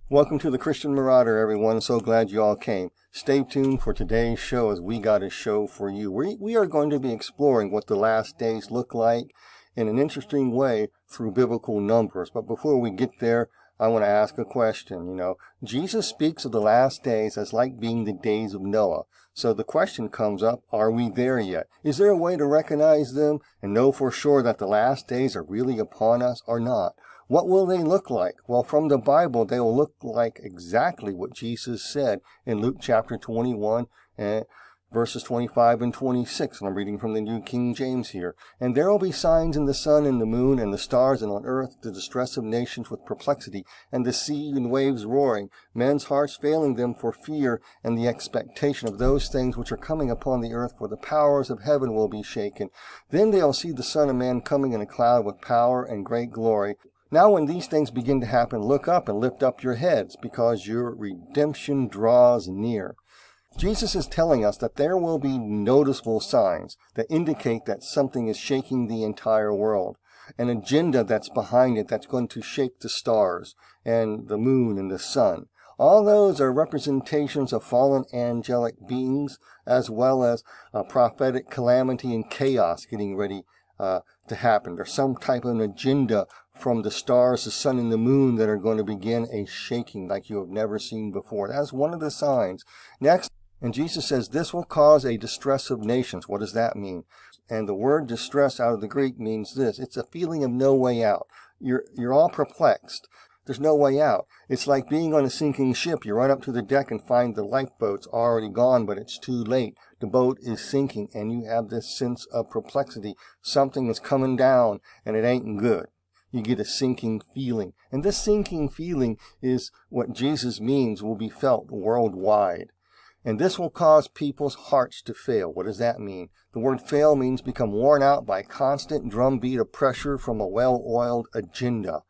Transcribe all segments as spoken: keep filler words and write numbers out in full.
Welcome to the Christian Marauder, everyone. So glad you all came. Stay tuned for today's show as we got a show for you. We, we are going to be exploring what the last days look like in an interesting way through biblical numbers. But before we get there, I want to ask a question. You know, Jesus speaks of the last days as like being the days of Noah. So the question comes up, are we there yet? Is there a way to recognize them and know for sure that the last days are really upon us or not? What will they look like? Well, from the Bible, they will look like exactly what Jesus said in Luke chapter twenty-one, and verses twenty-five and twenty-six. And I'm reading from the New King James here. And there will be signs in the sun and the moon and the stars, and on earth the distress of nations with perplexity, and the sea and waves roaring, men's hearts failing them for fear and the expectation of those things which are coming upon the earth, for the powers of heaven will be shaken. Then they'll see the Son of Man coming in a cloud with power and great glory. Now when these things begin to happen, look up and lift up your heads, because your redemption draws near. Jesus is telling us that there will be noticeable signs that indicate that something is shaking the entire world. An agenda that's behind it that's going to shake the stars and the moon and the sun. All those are representations of fallen angelic beings, as well as a prophetic calamity and chaos getting ready uh, to happen. There's some type of an agenda from the stars, the sun, and the moon that are going to begin a shaking like you have never seen before. That's one of the signs. Next, and Jesus says, this will cause a distress of nations. What does that mean? And the word distress out of the Greek means this. It's a feeling of no way out. You're, you're all perplexed. There's no way out. It's like being on a sinking ship. You run up to the deck and find the lifeboat's already gone, but it's too late. The boat is sinking, and you have this sense of perplexity. Something is coming down, and it ain't good. You get a sinking feeling. And this sinking feeling is what Jesus means will be felt worldwide. And this will cause people's hearts to fail. What does that mean? The word fail means become worn out by constant drumbeat of pressure from a well-oiled agenda.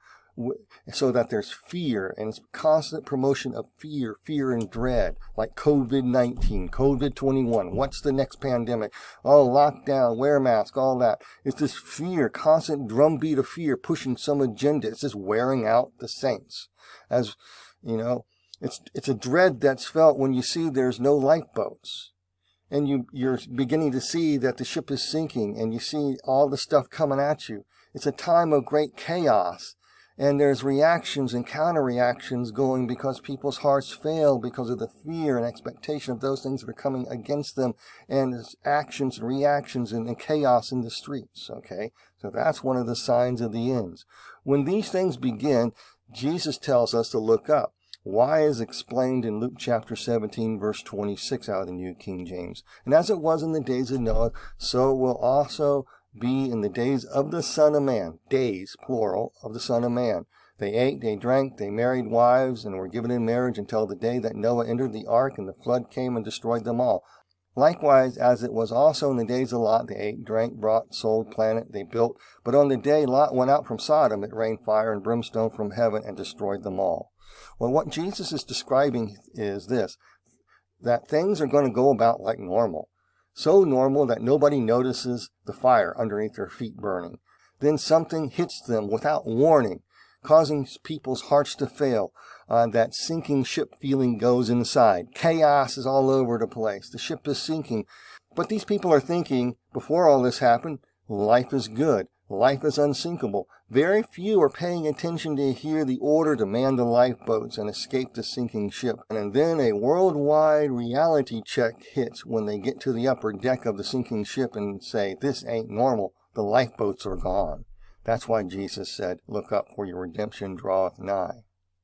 So that there's fear, and it's constant promotion of fear, fear and dread, like COVID nineteen, COVID twenty-one. What's the next pandemic? Oh, lockdown, wear mask, all that. It's this fear, constant drumbeat of fear pushing some agenda. It's just wearing out the saints. As, you know, it's it's a dread that's felt when you see there's no lifeboats. And you, you're beginning to see that the ship is sinking, and you see all the stuff coming at you. It's a time of great chaos. And there's reactions and counter-reactions going because people's hearts fail because of the fear and expectation of those things that are coming against them, and there's actions and reactions and, and chaos in the streets, okay? So that's one of the signs of the ends. When these things begin, Jesus tells us to look up. Why is explained in Luke chapter seventeen, verse twenty-six out of the New King James. And as it was in the days of Noah, so will also be in the days of the Son of Man. Days, plural, of the Son of Man. They ate, they drank, they married wives, and were given in marriage until the day that Noah entered the ark, and the flood came and destroyed them all. Likewise, as it was also in the days of Lot, they ate, drank, brought, sold, planted, they built. But on the day Lot went out from Sodom, it rained fire and brimstone from heaven and destroyed them all. Well, what Jesus is describing is this, that things are going to go about like normal. So normal that nobody notices the fire underneath their feet burning. Then something hits them without warning, causing people's hearts to fail. Uh, that sinking ship feeling goes inside. Chaos is all over the place. The ship is sinking. But these people are thinking, before all this happened, life is good. Life is unsinkable. Very few are paying attention to hear the order to man the lifeboats and escape the sinking ship. And then a worldwide reality check hits when they get to the upper deck of the sinking ship and say, this ain't normal. The lifeboats are gone. That's why Jesus said, look up, for your redemption draweth nigh.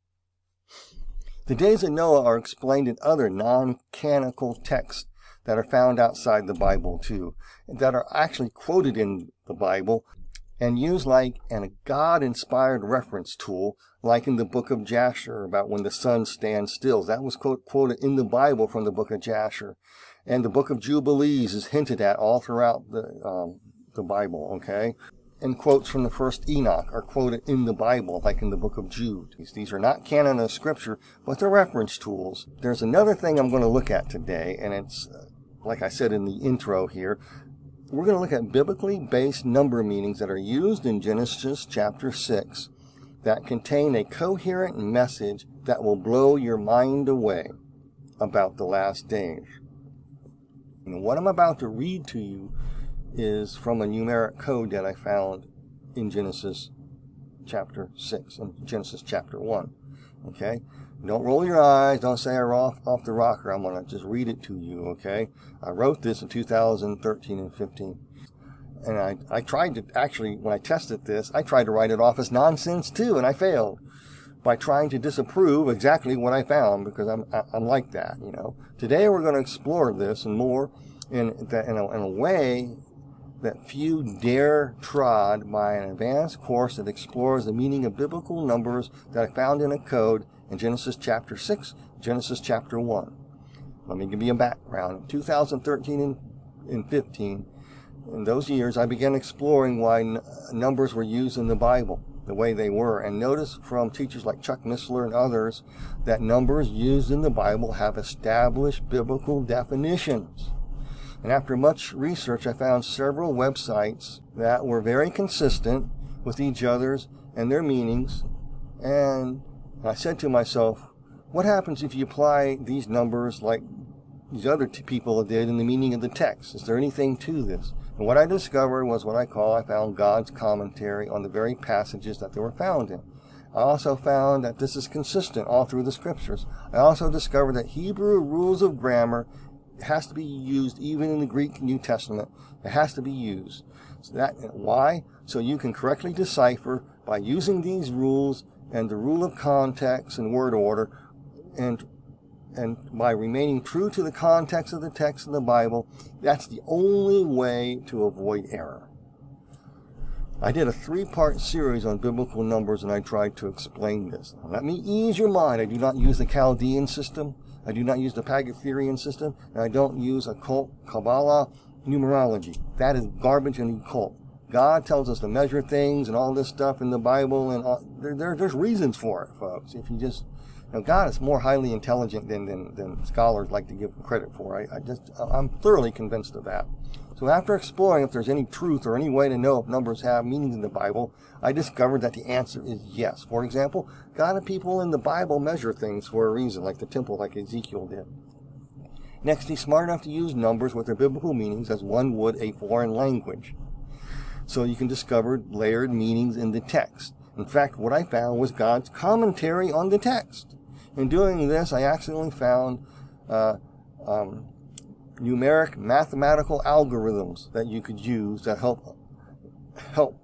The days of Noah are explained in other non-canonical texts that are found outside the Bible too, that are actually quoted in the Bible and used like a God-inspired reference tool, like in the book of Jasher, about when the sun stands still. That was quote, quoted in the Bible from the book of Jasher. And the book of Jubilees is hinted at all throughout the, um, the Bible, okay? And quotes from the first Enoch are quoted in the Bible, like in the book of Jude. These are not canon of Scripture, but they're reference tools. There's another thing I'm going to look at today, and it's, uh, like I said in the intro here, we're going to look at biblically based number meanings that are used in Genesis chapter six that contain a coherent message that will blow your mind away about the last days. And what I'm about to read to you is from a numeric code that I found in Genesis chapter six and Genesis chapter one. Okay? Don't roll your eyes. Don't say I'm off, off the rocker. I'm going to just read it to you, okay? I wrote this in two thousand thirteen and fifteen. And I, I tried to, actually, when I tested this, I tried to write it off as nonsense too, and I failed by trying to disapprove exactly what I found, because I'm, I'm like that, you know. Today we're going to explore this and more in, in, a, in a way that few dare trod by an advanced course that explores the meaning of biblical numbers that I found in a code in Genesis chapter six, Genesis chapter one. Let me give you a background. In two thousand thirteen and, and fifteen, in those years, I began exploring why n- numbers were used in the Bible the way they were, and noticed from teachers like Chuck Missler and others that numbers used in the Bible have established biblical definitions. And after much research, I found several websites that were very consistent with each other's and their meanings. And I said to myself, what happens if you apply these numbers like these other two people did in the meaning of the text? Is there anything to this? And what I discovered was what I call, I found God's commentary on the very passages that they were found in. I also found that this is consistent all through the scriptures. I also discovered that Hebrew rules of grammar has to be used even in the Greek New Testament. It has to be used. So that, why? So you can correctly decipher by using these rules and the rule of context and word order, and and by remaining true to the context of the text of the Bible. That's the only way to avoid error. I did a three-part series on biblical numbers, and I tried to explain this. Now, let me ease your mind. I do not use the Chaldean system. I do not use the Pythagorean system, and I don't use occult Kabbalah numerology. That is garbage and occult. God tells us to measure things and all this stuff in the Bible, and all, there, there, there's reasons for it, folks. If you just, you know, God is more highly intelligent than than, than scholars like to give him credit for. I, I just, I'm thoroughly convinced of that. So after exploring if there's any truth or any way to know if numbers have meanings in the Bible, I discovered that the answer is yes. For example, God and people in the Bible measure things for a reason, like the temple, like Ezekiel did. Next, he's smart enough to use numbers with their biblical meanings as one would a foreign language. So you can discover layered meanings in the text. In fact, what I found was God's commentary on the text. In doing this, I accidentally found uh, um, numeric mathematical algorithms that you could use that help help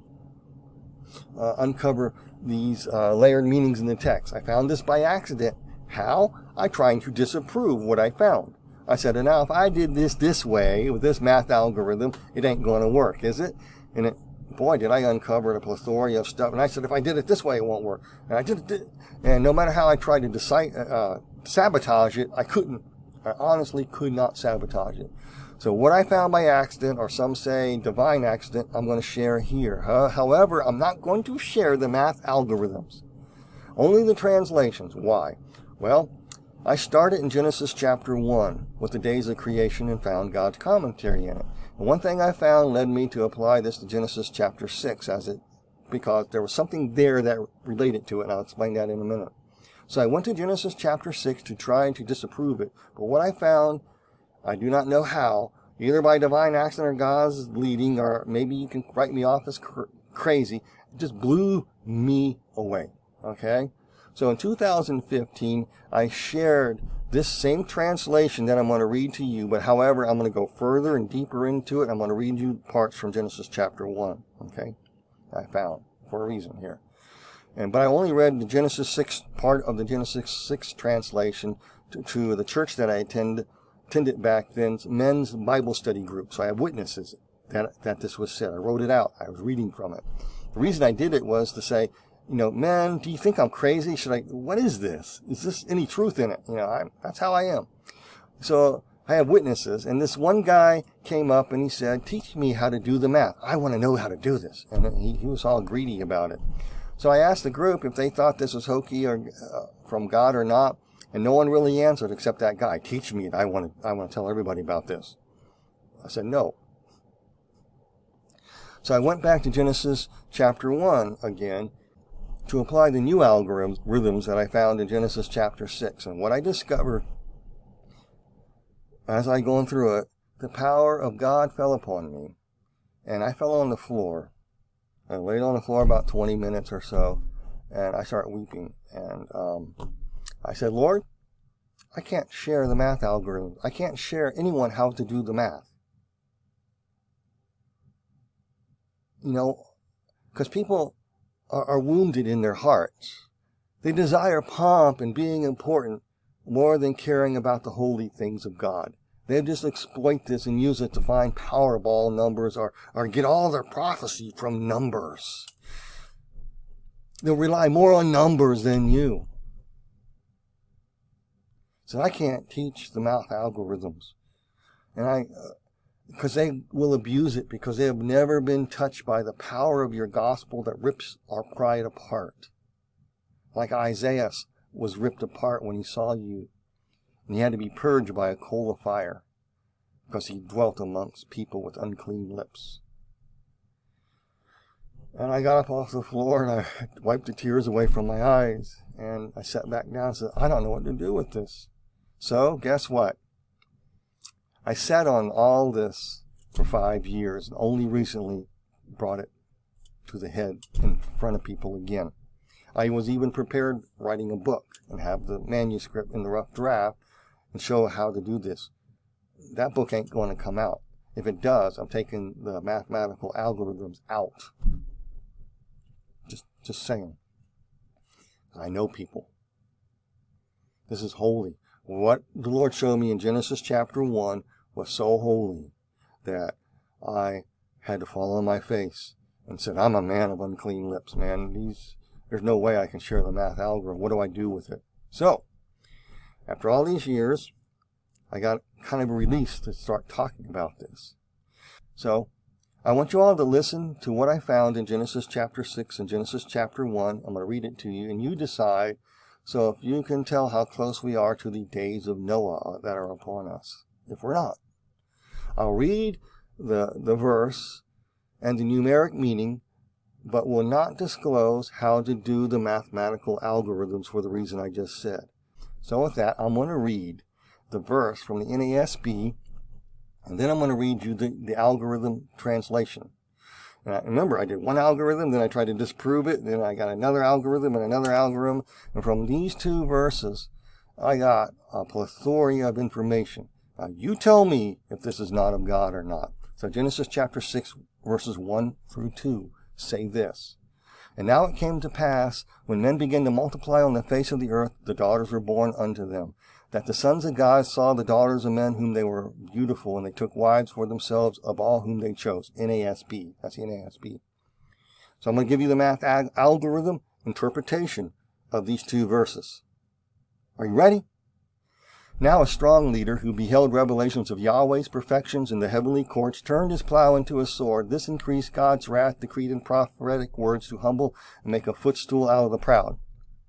uh, uncover these uh, layered meanings in the text. I found this by accident. How? I tried to disapprove what I found. I said, now if I did this this way with this math algorithm, it ain't going to work, is it? And it, boy, did I uncover a plethora of stuff. And I said, if I did it this way, it won't work. And I did it. And no matter how I tried to decide, uh, sabotage it, I couldn't. I honestly could not sabotage it. So what I found by accident, or some say divine accident, I'm going to share here. Uh, however, I'm not going to share the math algorithms. Only the translations. Why? Well, I started in Genesis chapter one with the days of creation and found God's commentary in it. And one thing I found led me to apply this to Genesis chapter six, as it, because there was something there that related to it, and I'll explain that in a minute. So I went to Genesis chapter six to try to disapprove it. But what I found, I do not know how, either by divine accident or God's leading, or maybe you can write me off as cr- crazy, it just blew me away. Okay? So in two thousand fifteen, I shared this same translation that I'm going to read to you, but however, I'm going to go further and deeper into it. I'm going to read you parts from Genesis chapter one. Okay? I found, for a reason here. And, but I only read the Genesis six part of the Genesis six translation to, to the church that I attend, attended back then, men's Bible study group. So I have witnesses that, that this was said. I wrote it out. I was reading from it. The reason I did it was to say, you know, man, do you think I'm crazy? Should I, what is this? Is this any truth in it? You know, I, that's how I am. So I have witnesses, and this one guy came up and he said, teach me how to do the math. I want to know how to do this. And he, he was all greedy about it. So I asked the group if they thought this was hokey or uh, from God or not, and no one really answered except that guy. Teach me. I want to, I want to tell everybody about this. I said, no. So I went back to Genesis chapter one again, to apply the new algorithms that I found in Genesis chapter six. And what I discovered as I gone through it, the power of God fell upon me. And I fell on the floor. I laid on the floor about twenty minutes or so, and I started weeping. And um, I said, Lord, I can't share the math algorithm. I can't share anyone how to do the math. You know, because people are, are wounded in their hearts. They desire pomp and being important more than caring about the holy things of God. They just exploit this and use it to find Powerball numbers or, or get all their prophecy from numbers. They'll rely more on numbers than you. So I can't teach the math algorithms. And I, because uh, they will abuse it, because they have never been touched by the power of your gospel that rips our pride apart. Like Isaiah was ripped apart when he saw you. And he had to be purged by a coal of fire because he dwelt amongst people with unclean lips. And I got up off the floor and I wiped the tears away from my eyes. And I sat back down and said, I don't know what to do with this. So, guess what? I sat on all this for five years and only recently brought it to the head in front of people again. I was even prepared writing a book and have the manuscript in the rough draft and show how to do this. That book ain't going to come out. If it does, I'm taking the mathematical algorithms out. Just, just saying. I know people. This is holy. What the Lord showed me in Genesis chapter one was so holy that I had to fall on my face and said, I'm a man of unclean lips, man. These, there's no way I can share the math algorithm. What do I do with it? So, after all these years, I got kind of released to start talking about this. So, I want you all to listen to what I found in Genesis chapter six and Genesis chapter one. I'm going to read it to you, and you decide, so if you can tell how close we are to the days of Noah that are upon us. If we're not. I'll read the, the verse and the numeric meaning, but will not disclose how to do the mathematical algorithms for the reason I just said. So with that, I'm going to read the verse from the N A S B, and then I'm going to read you the, the algorithm translation. And I, remember, I did one algorithm, then I tried to disprove it, then I got another algorithm and another algorithm, and from these two verses, I got a plethora of information. Now, you tell me if this is not of God or not. So Genesis chapter six, verses one through two say this. And now it came to pass, when men began to multiply on the face of the earth, the daughters were born unto them, that the sons of God saw the daughters of men whom they were beautiful, and they took wives for themselves of all whom they chose. N A S B. That's the N A S B. So I'm going to give you the math ag- algorithm interpretation of these two verses. Are you ready? Now a strong leader who beheld revelations of Yahweh's perfections in the heavenly courts turned his plow into a sword. This increased God's wrath, decreed in prophetic words to humble and make a footstool out of the proud.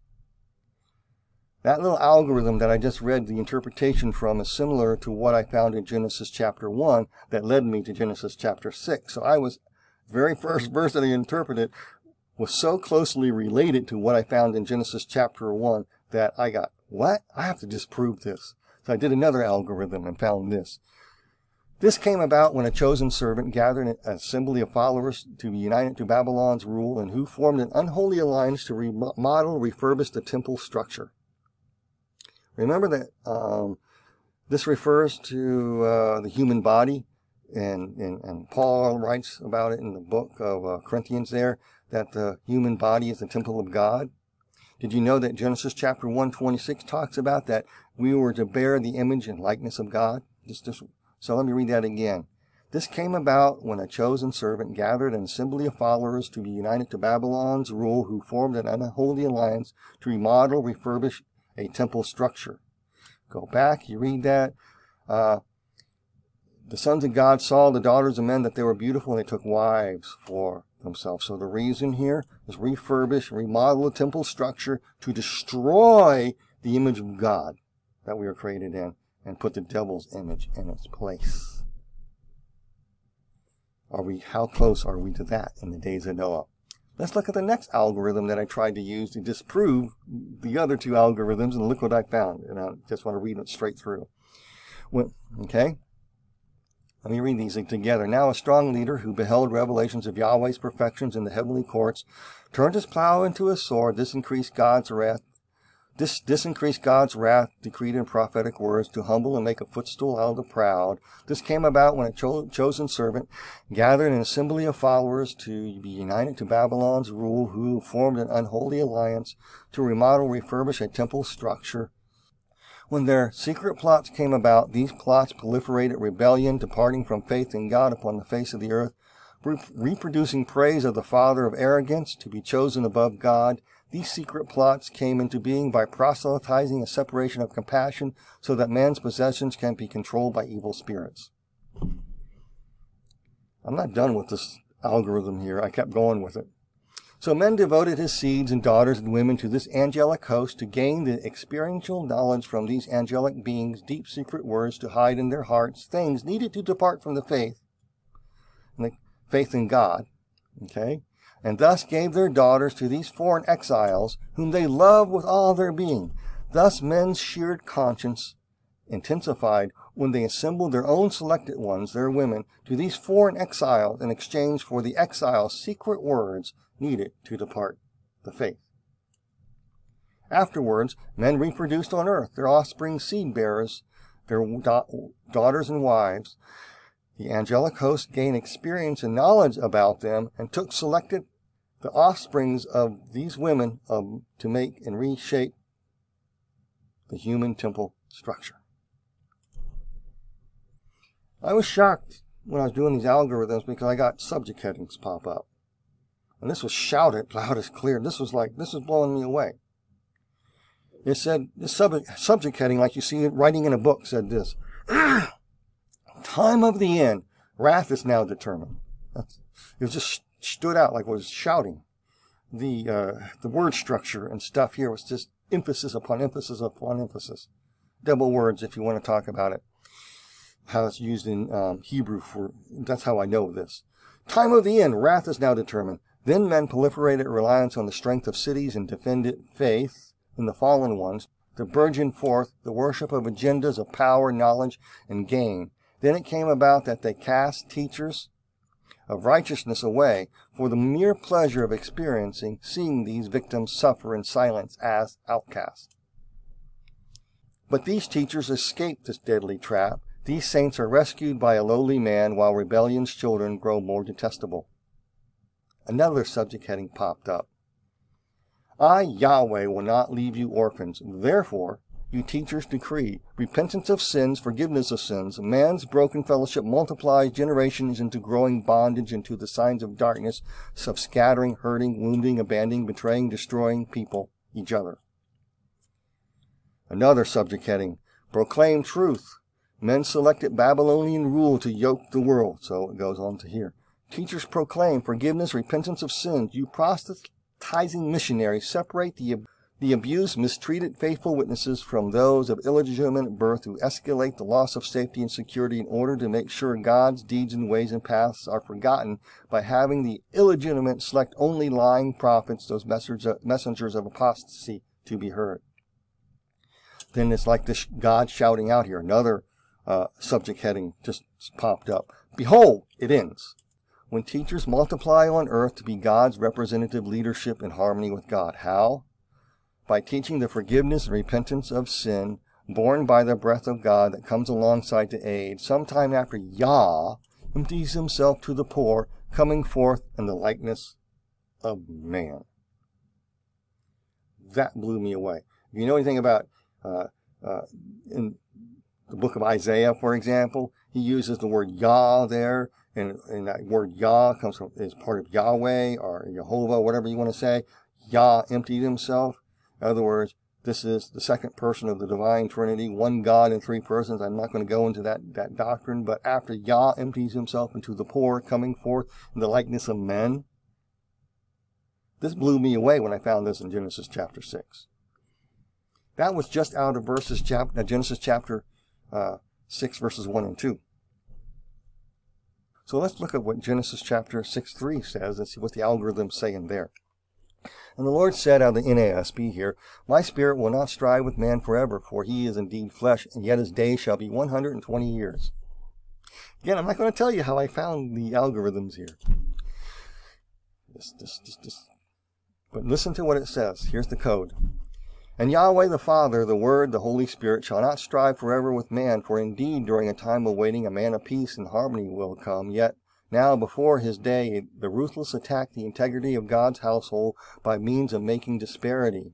That little algorithm that I just read the interpretation from is similar to what I found in Genesis chapter one that led me to Genesis chapter six. So I was, the very first verse that I interpreted was so closely related to what I found in Genesis chapter one that I got, what? I have to disprove this. So I did another algorithm and found this. This came about when a chosen servant gathered an assembly of followers to be united to Babylon's rule, and who formed an unholy alliance to remodel, refurbish the temple structure. Remember that um, this refers to uh, the human body, and, and, and Paul writes about it in the book of uh, Corinthians there, that the human body is the temple of God. Did you know that Genesis chapter one twenty-six talks about that we were to bear the image and likeness of God? Just, just, so let me read that again. This came about when a chosen servant gathered an assembly of followers to be united to Babylon's rule, who formed an unholy alliance to remodel, refurbish a temple structure. Go back, you read that. Uh, the sons of God saw the daughters of men that they were beautiful, and they took wives for themselves. So the reason here is refurbish, remodel the temple structure to destroy the image of God that we are created in and put the devil's image in its place. Are we, how close are we to that in the days of Noah? Let's look at the next algorithm that I tried to use to disprove the other two algorithms, and look what I found. And I just want to read it straight through. When, okay? Let me read these together. Now a strong leader who beheld revelations of Yahweh's perfections in the heavenly courts turned his plow into a sword. This increased God's wrath. This, this increased God's wrath decreed in prophetic words to humble and make a footstool out of the proud. This came about when a cho chosen servant gathered an assembly of followers to be united to Babylon's rule, who formed an unholy alliance to remodel, refurbish a temple structure. When their secret plots came about, these plots proliferated rebellion, departing from faith in God upon the face of the earth, re reproducing praise of the father of arrogance to be chosen above God. These secret plots came into being by proselytizing a separation of compassion so that man's possessions can be controlled by evil spirits. I'm not done with this algorithm here. I kept going with it. So men devoted his seeds and daughters and women to this angelic host to gain the experiential knowledge from these angelic beings, deep secret words to hide in their hearts, things needed to depart from the faith, the faith in God, okay? And thus gave their daughters to these foreign exiles, whom they loved with all their being. Thus men's sheared conscience intensified when they assembled their own selected ones, their women, to these foreign exiles in exchange for the exiles' secret words needed to depart the faith. Afterwards, men reproduced on earth, their offspring seed bearers, their da daughters and wives. The angelic host gained experience and knowledge about them and took selected the offsprings of these women um, to make and reshape the human temple structure. I was shocked when I was doing these algorithms because I got subject headings pop up. And this was shouted loud as clear. This was like, this was blowing me away. It said, this subject, subject heading, like you see it writing in a book, said this. Time of the end. Wrath is now determined. That's, it was just stood out like it was shouting. The, uh, the word structure and stuff here was just emphasis upon emphasis upon emphasis. Double words if you want to talk about it. How it's used in um, Hebrew for, that's how I know this. Time of the end. Wrath is now determined. Then men proliferated reliance on the strength of cities and defended faith in the fallen ones to burgeon forth the worship of agendas of power, knowledge, and gain. Then it came about that they cast teachers of righteousness away for the mere pleasure of experiencing, seeing these victims suffer in silence as outcasts. But these teachers escaped this deadly trap. These saints are rescued by a lowly man while rebellion's children grow more detestable. Another subject heading popped up. I, Yahweh, will not leave you orphans. Therefore, you teachers decree repentance of sins, forgiveness of sins. Man's broken fellowship multiplies generations into growing bondage, into the signs of darkness, of scattering, hurting, wounding, abandoning, betraying, destroying people, each other. Another subject heading, proclaim truth. Men selected Babylonian rule to yoke the world. So it goes on to here. Teachers proclaim forgiveness, repentance of sins. You proselytizing missionaries separate the, the abused, mistreated faithful witnesses from those of illegitimate birth who escalate the loss of safety and security in order to make sure God's deeds and ways and paths are forgotten by having the illegitimate select only lying prophets, those messengers of apostasy, to be heard. Then it's like this God shouting out here. Another uh, subject heading just popped up. Behold, it ends. When teachers multiply on earth to be God's representative leadership in harmony with God. How? By teaching the forgiveness and repentance of sin, born by the breath of God that comes alongside to aid, sometime after Yah empties himself to the poor, coming forth in the likeness of man. That blew me away. If you know anything about, uh, uh, in the book of Isaiah, for example, he uses the word Yah there. And, and that word Yah comes from, is part of Yahweh or Jehovah, whatever you want to say. Yah emptied himself. In other words, this is the second person of the divine Trinity, one God in three persons. I'm not going to go into that, that doctrine, but after Yah empties himself into the poor, coming forth in the likeness of men. This blew me away when I found this in Genesis chapter six. That was just out of verses chapter, Genesis chapter uh, six, verses one and two. So let's look at what Genesis chapter six three says and see what the algorithm's saying there. And the Lord said out of the N A S B here, My spirit will not strive with man forever, for he is indeed flesh, and yet his days shall be one hundred twenty years. Again, I'm not going to tell you how I found the algorithms here. This, this, this, this. But listen to what it says. Here's the code. And Yahweh the Father, the Word, the Holy Spirit, shall not strive forever with man, for indeed during a time of waiting a man of peace and harmony will come. Yet now before his day the ruthless attack the integrity of God's household by means of making disparity.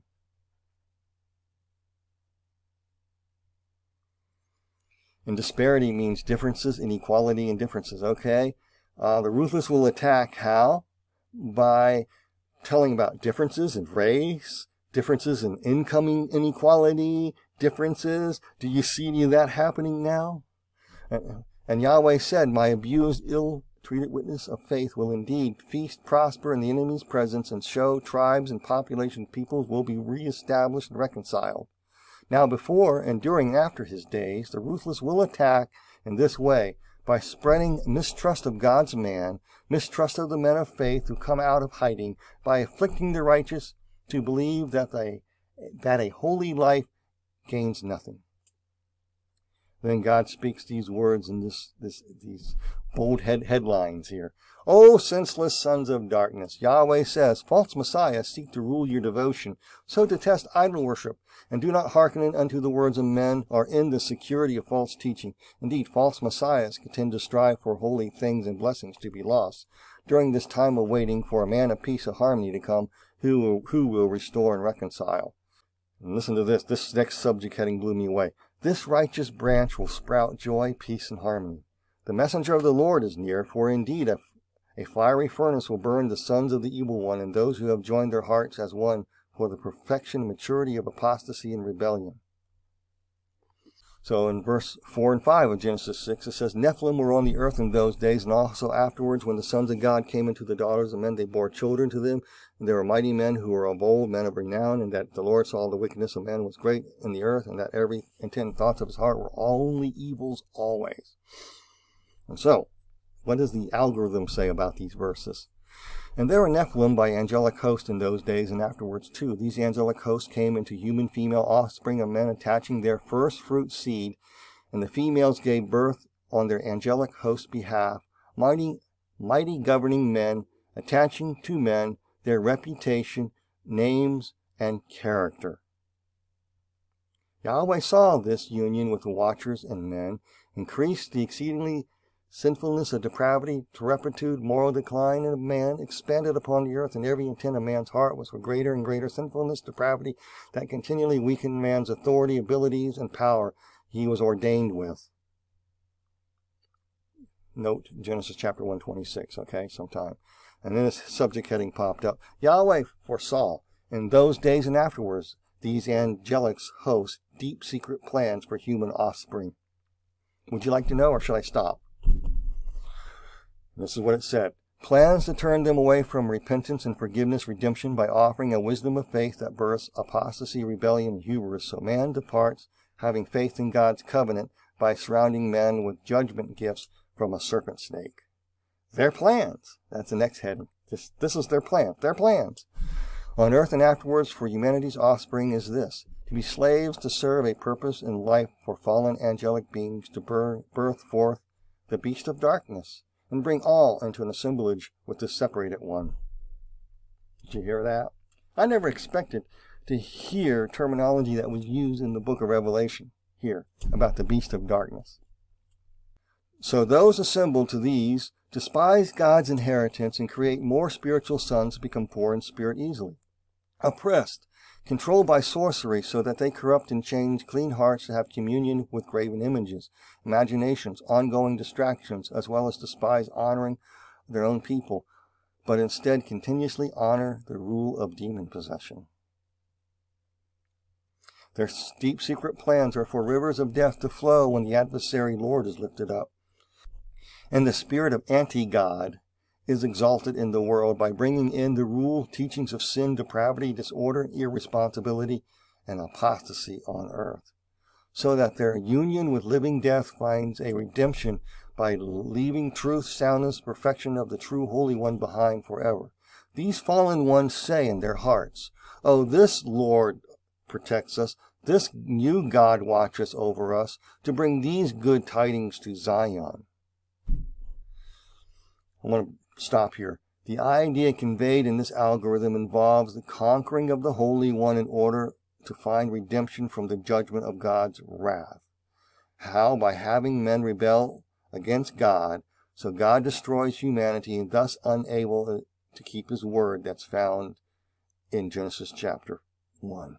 And disparity means differences, inequality, and differences, okay? Uh, the ruthless will attack how? By telling about differences in race, differences in income inequality, differences. Do you see any of that happening now? And, and Yahweh said, My abused, ill-treated witness of faith will indeed feast, prosper in the enemy's presence, and show tribes and population peoples will be reestablished and reconciled. Now before and during and after his days, the ruthless will attack in this way, by spreading mistrust of God's man, mistrust of the men of faith who come out of hiding, by afflicting the righteous to believe that they, that a holy life gains nothing. Then God speaks these words in this, this, these bold head headlines here. O senseless sons of darkness, Yahweh says, false messiahs seek to rule your devotion, so detest idol worship, and do not hearken unto the words of men, or in the security of false teaching. Indeed, false messiahs contend to strive for holy things and blessings to be lost, during this time of waiting for a man of peace and harmony to come, who will, who will restore and reconcile. And listen to this, this next subject heading blew me away. This righteous branch will sprout joy, peace, and harmony. The messenger of the Lord is near, for indeed a, a fiery furnace will burn the sons of the evil one, and those who have joined their hearts as one for the perfection and maturity of apostasy and rebellion. So in verse four and five of Genesis six, it says, Nephilim were on the earth in those days, and also afterwards, when the sons of God came into the daughters of men, they bore children to them. And there were mighty men who were of old, men of renown, and that the Lord saw the wickedness of man was great in the earth, and that every intent and thoughts of his heart were only evils always. And so, what does the algorithm say about these verses? And there were Nephilim by angelic hosts in those days and afterwards too. These angelic hosts came into human female offspring of men, attaching their first fruit seed, and the females gave birth on their angelic hosts' behalf, mighty, mighty governing men, attaching to men their reputation, names, and character. Yahweh saw this union with the watchers and men, increased the exceedingly sinfulness of depravity, turpitude, moral decline of man, expanded upon the earth, and every intent of man's heart was for greater and greater sinfulness, depravity, that continually weakened man's authority, abilities, and power he was ordained with. Note Genesis chapter one twenty-six, okay, sometime. And then this subject heading popped up. Yahweh foresaw in those days and afterwards these angelic hosts deep secret plans for human offspring. Would you like to know, or should I stop? This is what it said. Plans to turn them away from repentance and forgiveness, redemption, by offering a wisdom of faith that births apostasy, rebellion, and hubris. So man departs, having faith in God's covenant, by surrounding man with judgment gifts from a serpent snake. Their plans. That's the next heading. This, this is their plan. Their plans. On earth and afterwards for humanity's offspring is this: to be slaves to serve a purpose in life for fallen angelic beings, to birth forth the beast of darkness, and bring all into an assemblage with the separated one. Did you hear that? I never expected to hear terminology that was used in the book of Revelation here about the beast of darkness. So those assembled to these despise God's inheritance and create more spiritual sons to become poor in spirit easily, oppressed, controlled by sorcery, so that they corrupt and change clean hearts to have communion with graven images, imaginations, ongoing distractions, as well as despise honoring their own people, but instead continuously honor the rule of demon possession. Their deep secret plans are for rivers of death to flow when the adversary Lord is lifted up, and the spirit of anti-God is exalted in the world by bringing in the rule teachings of sin, depravity, disorder, irresponsibility, and apostasy on earth, so that their union with living death finds a redemption by leaving truth, soundness, perfection of the true Holy One behind forever. These fallen ones say in their hearts, "Oh, this Lord protects us. This new God watches over us to bring these good tidings to Zion." I want to stop here. The idea conveyed in this algorithm involves the conquering of the Holy One in order to find redemption from the judgment of God's wrath. How? By having men rebel against God, so God destroys humanity and thus unable to keep his word that's found in Genesis chapter one.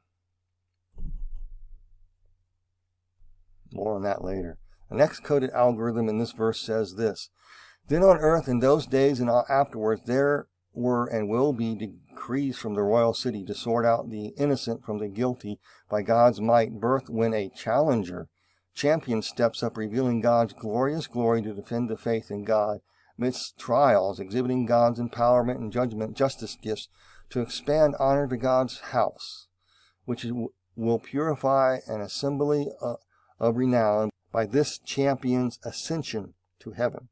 More on that later. The next coded algorithm in this verse says this: "Then on earth in those days and afterwards there were and will be decrees from the royal city to sort out the innocent from the guilty by God's might birth, when a challenger, champion steps up, revealing God's glorious glory to defend the faith in God amidst trials, exhibiting God's empowerment and judgment, justice gifts to expand honor to God's house, which will purify an assembly of of renown by this champion's ascension to heaven."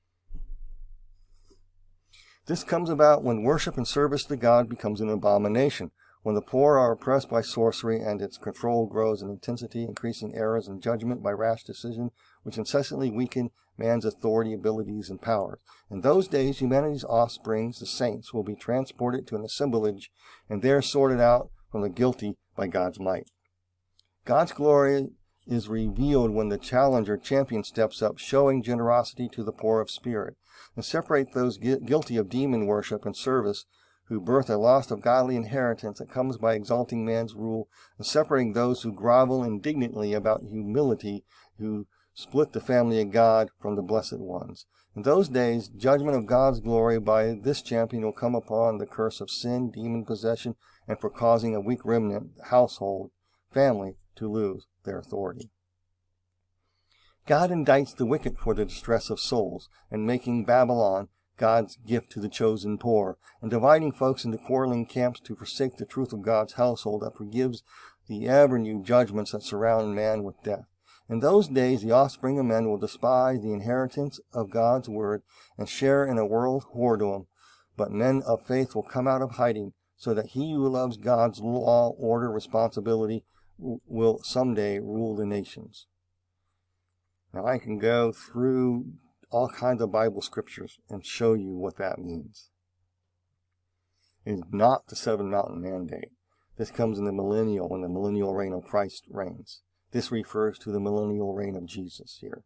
This comes about when worship and service to God becomes an abomination, when the poor are oppressed by sorcery and its control grows in intensity, increasing errors and judgment by rash decision, which incessantly weaken man's authority, abilities, and powers. In those days, humanity's offsprings, the saints, will be transported to an assemblage and there sorted out from the guilty by God's might. God's glory is revealed when the challenger champion steps up, showing generosity to the poor of spirit, and separate those gu guilty of demon worship and service, who birth a loss of godly inheritance that comes by exalting man's rule, and separating those who grovel indignantly about humility, who split the family of God from the blessed ones. In those days, judgment of God's glory by this champion will come upon the curse of sin, demon possession, and for causing a weak remnant, household, family, to lose their authority. God indicts the wicked for the distress of souls, and making Babylon God's gift to the chosen poor, and dividing folks into quarreling camps to forsake the truth of God's household that forgives the ever-new judgments that surround man with death. In those days, the offspring of men will despise the inheritance of God's word and share in a world whoredom, but men of faith will come out of hiding, so that he who loves God's law, order, responsibility will someday rule the nations. Now I can go through all kinds of Bible scriptures and show you what that means. It is not the seven mountain mandate. This comes in the millennial, when the millennial reign of Christ reigns. This refers to the millennial reign of Jesus here.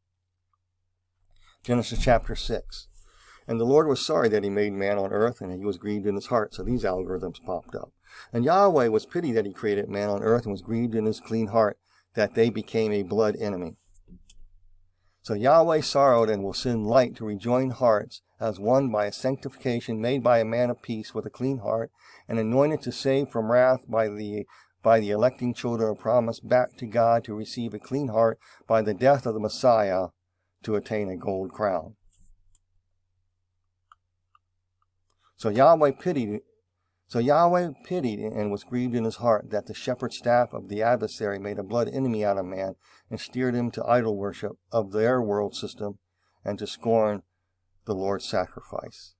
Genesis chapter six. "And the Lord was sorry that he made man on earth, and he was grieved in his heart." So these algorithms popped up. "And Yahweh was pitied that he created man on earth, and was grieved in his clean heart that they became a blood enemy." So Yahweh sorrowed and will send light to rejoin hearts as one by a sanctification made by a man of peace with a clean heart, and anointed to save from wrath by the by the electing children of promise back to God to receive a clean heart by the death of the Messiah to attain a gold crown. So Yahweh pitied So Yahweh pitied and was grieved in his heart that the shepherd's staff of the adversary made a blood enemy out of man, and steered him to idol worship of their world system, and to scorn the Lord's sacrifice.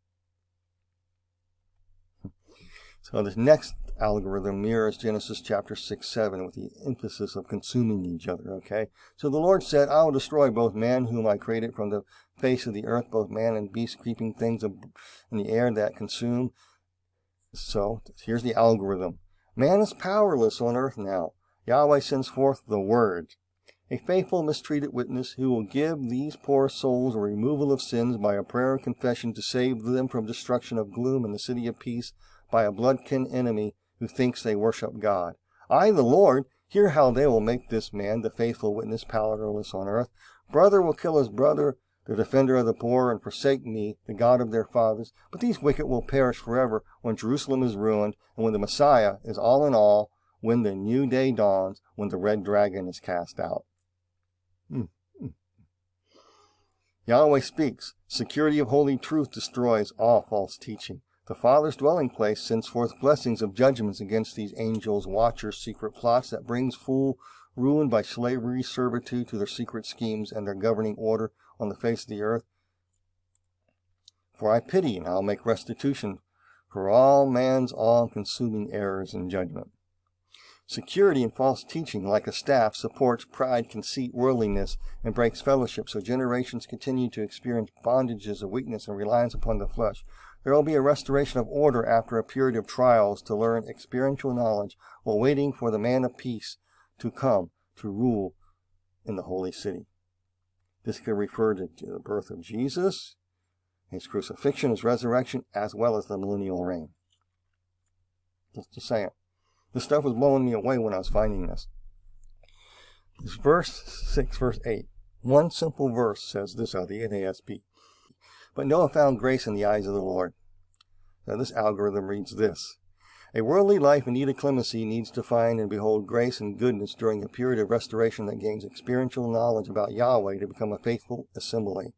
So this next algorithm mirrors Genesis chapter six, seven with the emphasis of consuming each other, okay? "So the Lord said, I will destroy both man whom I created from the face of the earth, both man and beast, creeping things in the air that consume." So here's the algorithm. Man is powerless on earth now. Yahweh sends forth the Word, a faithful mistreated witness who will give these poor souls a removal of sins by a prayer of confession, to save them from destruction of gloom in the city of peace by a blood-kin enemy who thinks they worship God. I, the Lord, hear how they will make this man, the faithful witness, powerless on earth. Brother will kill his brother, the defender of the poor, and forsake me, the God of their fathers. But these wicked will perish forever when Jerusalem is ruined, and when the Messiah is all in all, when the new day dawns, when the red dragon is cast out. Mm. Mm. Yahweh speaks. Security of holy truth destroys all false teaching. The Father's dwelling place sends forth blessings of judgments against these angels, watchers, secret plots that brings full ruin by slavery, servitude to their secret schemes and their governing order on the face of the earth. For I pity, and I'll make restitution for all man's all-consuming errors in judgment. Security and false teaching, like a staff, supports pride, conceit, worldliness, and breaks fellowship, so generations continue to experience bondages of weakness and reliance upon the flesh. There will be a restoration of order after a period of trials to learn experiential knowledge while waiting for the man of peace to come to rule in the holy city. This could refer to the birth of Jesus, his crucifixion, his resurrection, as well as the millennial reign. Just to say it. This stuff was blowing me away when I was finding this. This verse six, verse eight. One simple verse says this out of the N A S B. But Noah found grace in the eyes of the Lord. Now this algorithm reads this. A worldly life in need of clemency needs to find and behold grace and goodness during a period of restoration that gains experiential knowledge about Yahweh to become a faithful assembly.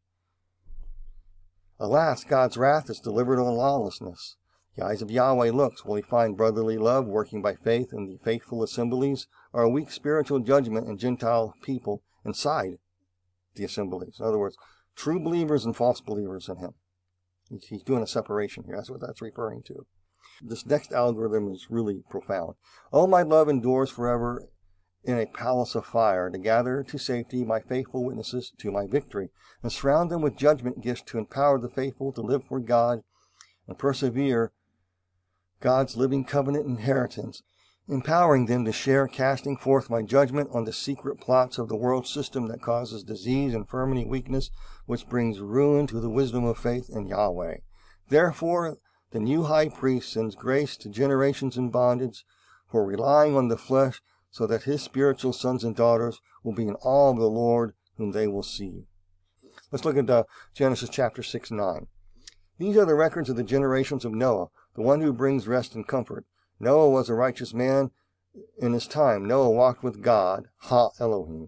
Alas, God's wrath is delivered on lawlessness. The eyes of Yahweh looks. Will he find brotherly love working by faith in the faithful assemblies, or a weak spiritual judgment in Gentile people inside the assemblies? In other words, true believers and false believers in him. He's doing a separation here. That's what that's referring to. This next algorithm is really profound. Oh, my love endures forever in a palace of fire, to gather to safety my faithful witnesses to my victory, and surround them with judgment gifts to empower the faithful to live for God and persevere God's living covenant inheritance, empowering them to share casting forth my judgment on the secret plots of the world system that causes disease, infirmity, weakness, which brings ruin to the wisdom of faith in Yahweh. Therefore, the new high priest sends grace to generations in bondage for relying on the flesh, so that his spiritual sons and daughters will be in awe of the Lord whom they will see. Let's look at uh, Genesis chapter six, nine. These are the records of the generations of Noah, the one who brings rest and comfort. Noah was a righteous man in his time. Noah walked with God, Ha Elohim.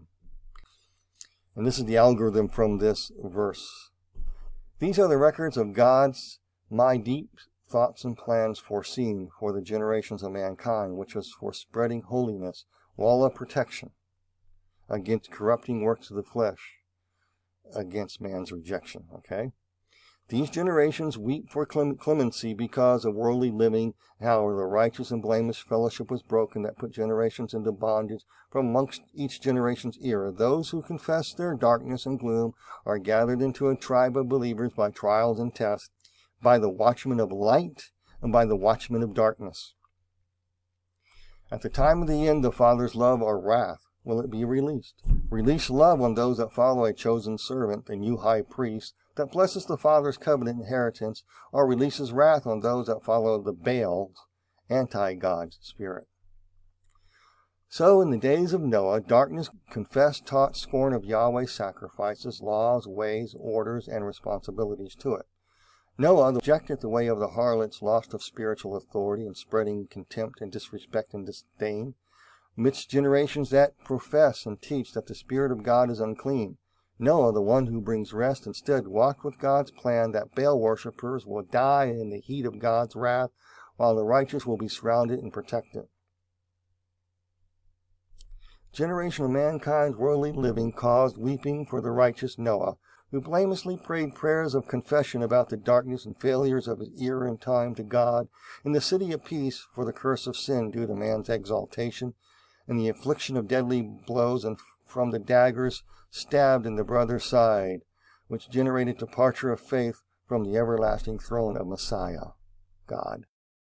And this is the algorithm from this verse. These are the records of God's, my deep thoughts and plans foreseen for the generations of mankind, which was for spreading holiness, wall of protection against corrupting works of the flesh, against man's rejection. Okay? These generations weep for clemency because of worldly living. However, the righteous and blameless fellowship was broken that put generations into bondage from amongst each generation's era. Those who confess their darkness and gloom are gathered into a tribe of believers by trials and tests, by the watchmen of light and by the watchmen of darkness. At the time of the end, the Father's love or wrath, will it be released? Release love on those that follow a chosen servant, the new high priest, that blesses the Father's covenant inheritance, or releases wrath on those that follow the Baal's anti-God's spirit. So in the days of Noah, darkness confessed, taught scorn of Yahweh's sacrifices, laws, ways, orders, and responsibilities to it. Noah rejected the way of the harlots, lost of spiritual authority, and spreading contempt and disrespect and disdain, amidst generations that profess and teach that the Spirit of God is unclean. Noah, the one who brings rest, instead walked with God's plan that Baal worshippers will die in the heat of God's wrath, while the righteous will be surrounded and protected. Generation of mankind's worldly living caused weeping for the righteous Noah, who blamelessly prayed prayers of confession about the darkness and failures of his era and time to God, in the city of peace for the curse of sin due to man's exaltation, and the affliction of deadly blows and from the daggers stabbed in the brother's side, which generated departure of faith from the everlasting throne of Messiah, God.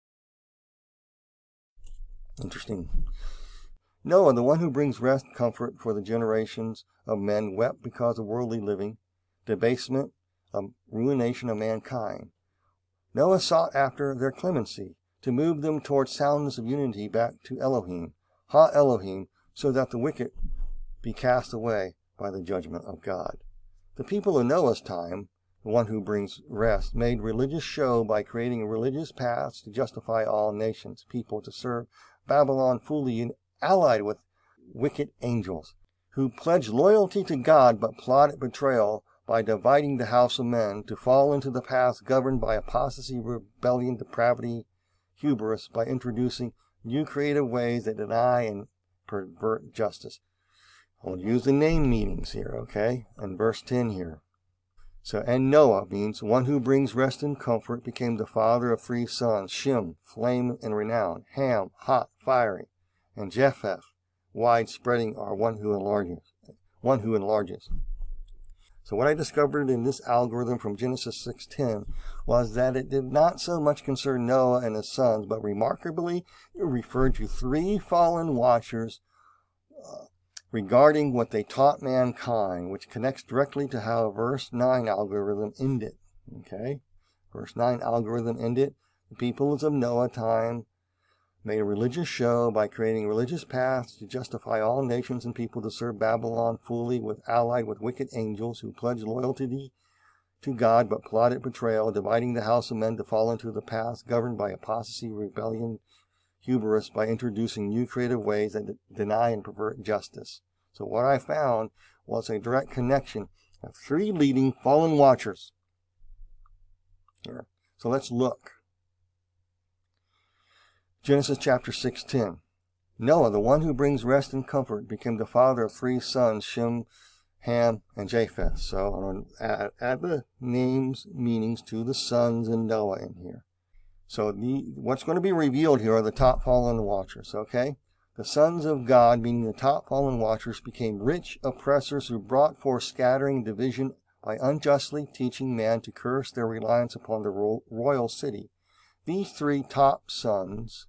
Interesting. Noah, the one who brings rest and comfort for the generations of men, wept because of worldly living, debasement, and ruination of mankind. Noah sought after their clemency, to move them towards soundness of unity back to Elohim, Ha Elohim, so that the wicked be cast away by the judgment of God. The people of Noah's time, the one who brings rest, made religious show by creating religious paths to justify all nations, people to serve Babylon fully and allied with wicked angels, who pledged loyalty to God but plotted betrayal by dividing the house of men, to fall into the paths governed by apostasy, rebellion, depravity, hubris, by introducing new creative ways that deny and pervert justice. I'll use the name meanings here, okay? In verse ten here. So, and Noah means one who brings rest and comfort, became the father of three sons, Shem, flame and renown, Ham, hot, fiery, and Japheth, wide-spreading, or one who enlarges. One who enlarges. So what I discovered in this algorithm from Genesis six ten was that it did not so much concern Noah and his sons, but remarkably it referred to three fallen watchers uh, regarding what they taught mankind, which connects directly to how verse nine algorithm ended. Okay? Verse nine algorithm ended. The peoples of Noah time made a religious show by creating religious paths to justify all nations and people to serve Babylon fully, with allied with wicked angels who pledged loyalty to God but plotted betrayal, dividing the house of men to fall into the paths governed by apostasy, rebellion, hubris, by introducing new creative ways that deny and pervert justice. So what I found was a direct connection of three leading fallen watchers. Here. So let's look. Genesis chapter six ten. Noah, the one who brings rest and comfort, became the father of three sons, Shem, Ham, and Japheth. So I'm going to add, add the names, meanings to the sons and Noah in here. So the, what's going to be revealed here are the top fallen watchers, okay? The sons of God, meaning the top fallen watchers, became rich oppressors who brought forth scattering division by unjustly teaching man to curse their reliance upon the ro royal city. These three top sons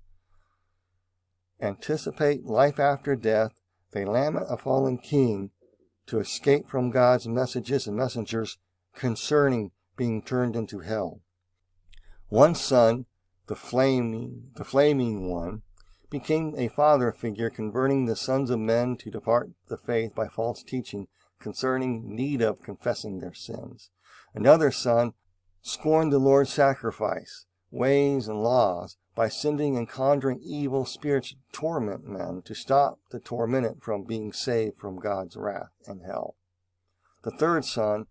anticipate life after death. They lament a fallen king to escape from God's messages and messengers concerning being turned into hell. One son, the flaming, the flaming one, became a father figure, converting the sons of men to depart the faith by false teaching concerning need of confessing their sins. Another son scorned the Lord's sacrifice, ways, and laws by sending and conjuring evil spirits to torment men to stop the tormented from being saved from God's wrath and hell. The third son,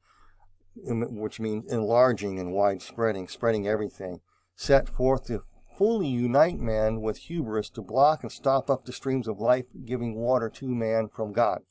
which means enlarging and widespreading, spreading everything, set forth to fully unite man with hubris to block and stop up the streams of life-giving water to man from God.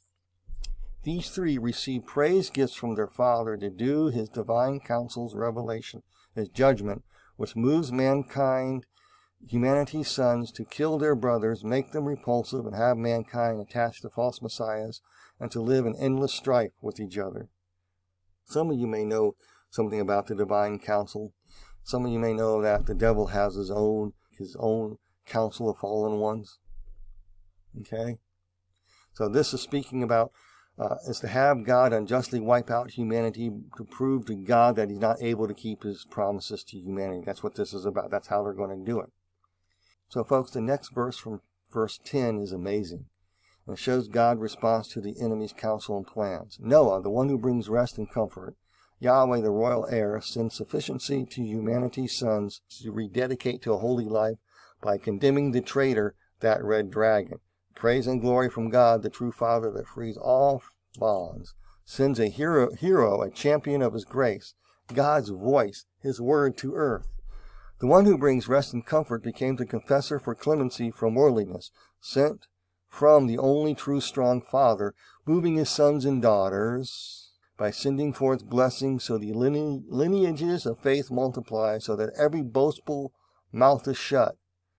These three receive praise gifts from their Father to do his divine counsel's revelation, his judgment, which moves mankind, humanity's sons, to kill their brothers, make them repulsive, and have mankind attached to false messiahs, and to live in endless strife with each other. Some of you may know something about the divine counsel. Some of you may know that the devil has his own, his own council of fallen ones. Okay? So this is speaking about Uh, is to have God unjustly wipe out humanity to prove to God that he's not able to keep his promises to humanity. That's what this is about. That's how they're going to do it. So folks, the next verse from verse ten is amazing. And it shows God's response to the enemy's counsel and plans. Noah, the one who brings rest and comfort, Yahweh, the royal heir, sends sufficiency to humanity's sons to rededicate to a holy life by condemning the traitor, that red dragon. Praise and glory from God, the true Father that frees all bonds, sends a hero, hero, a champion of his grace, God's voice, his word to earth. The one who brings rest and comfort became the confessor for clemency from worldliness, sent from the only true strong Father, moving his sons and daughters by sending forth blessings, so the line lineages of faith multiply, so that every boastful mouth is shut.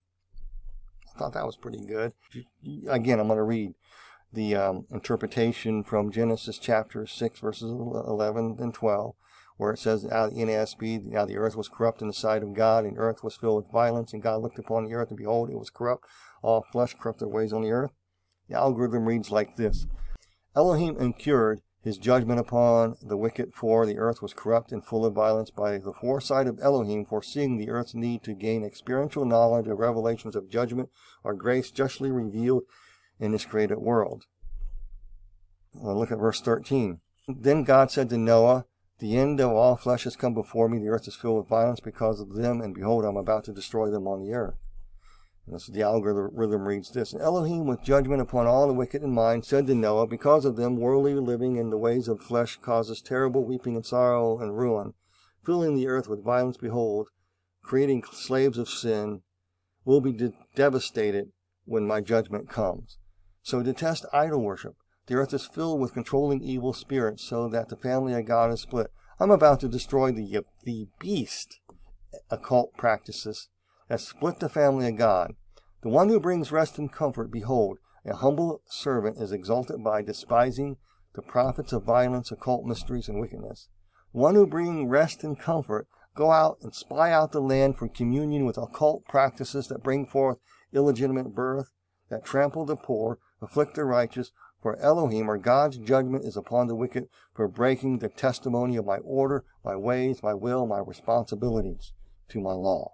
I thought that was pretty good. Again, I'm going to read the um, interpretation from Genesis chapter six, verses eleven and twelve, where it says, out of the N A S B, now the earth was corrupt in the sight of God, and the earth was filled with violence, and God looked upon the earth, and behold, it was corrupt. All flesh corrupt their ways on the earth. The algorithm reads like this. Elohim incurred his judgment upon the wicked, for the earth was corrupt and full of violence, by the foresight of Elohim, foreseeing the earth's need to gain experiential knowledge of revelations of judgment or grace justly revealed in this created world. Well, look at verse thirteen. Then God said to Noah, the end of all flesh has come before me. The earth is filled with violence because of them, and behold, I am about to destroy them on the earth. And this, the algorithm reads this. And Elohim, with judgment upon all the wicked in mind, said to Noah, because of them, worldly living in the ways of flesh causes terrible weeping and sorrow and ruin, filling the earth with violence. Behold, creating slaves of sin will be de devastated when my judgment comes. So detest idol worship. The earth is filled with controlling evil spirits, so that the family of God is split. I'm about to destroy the, the beast occult practices that split the family of God. The one who brings rest and comfort, behold, a humble servant is exalted by despising the prophets of violence, occult mysteries, and wickedness. The one who brings rest and comfort, go out and spy out the land for communion with occult practices that bring forth illegitimate birth, that trample the poor, afflict the righteous, for Elohim, or God's judgment, is upon the wicked for breaking the testimony of my order, my ways, my will, my responsibilities to my law.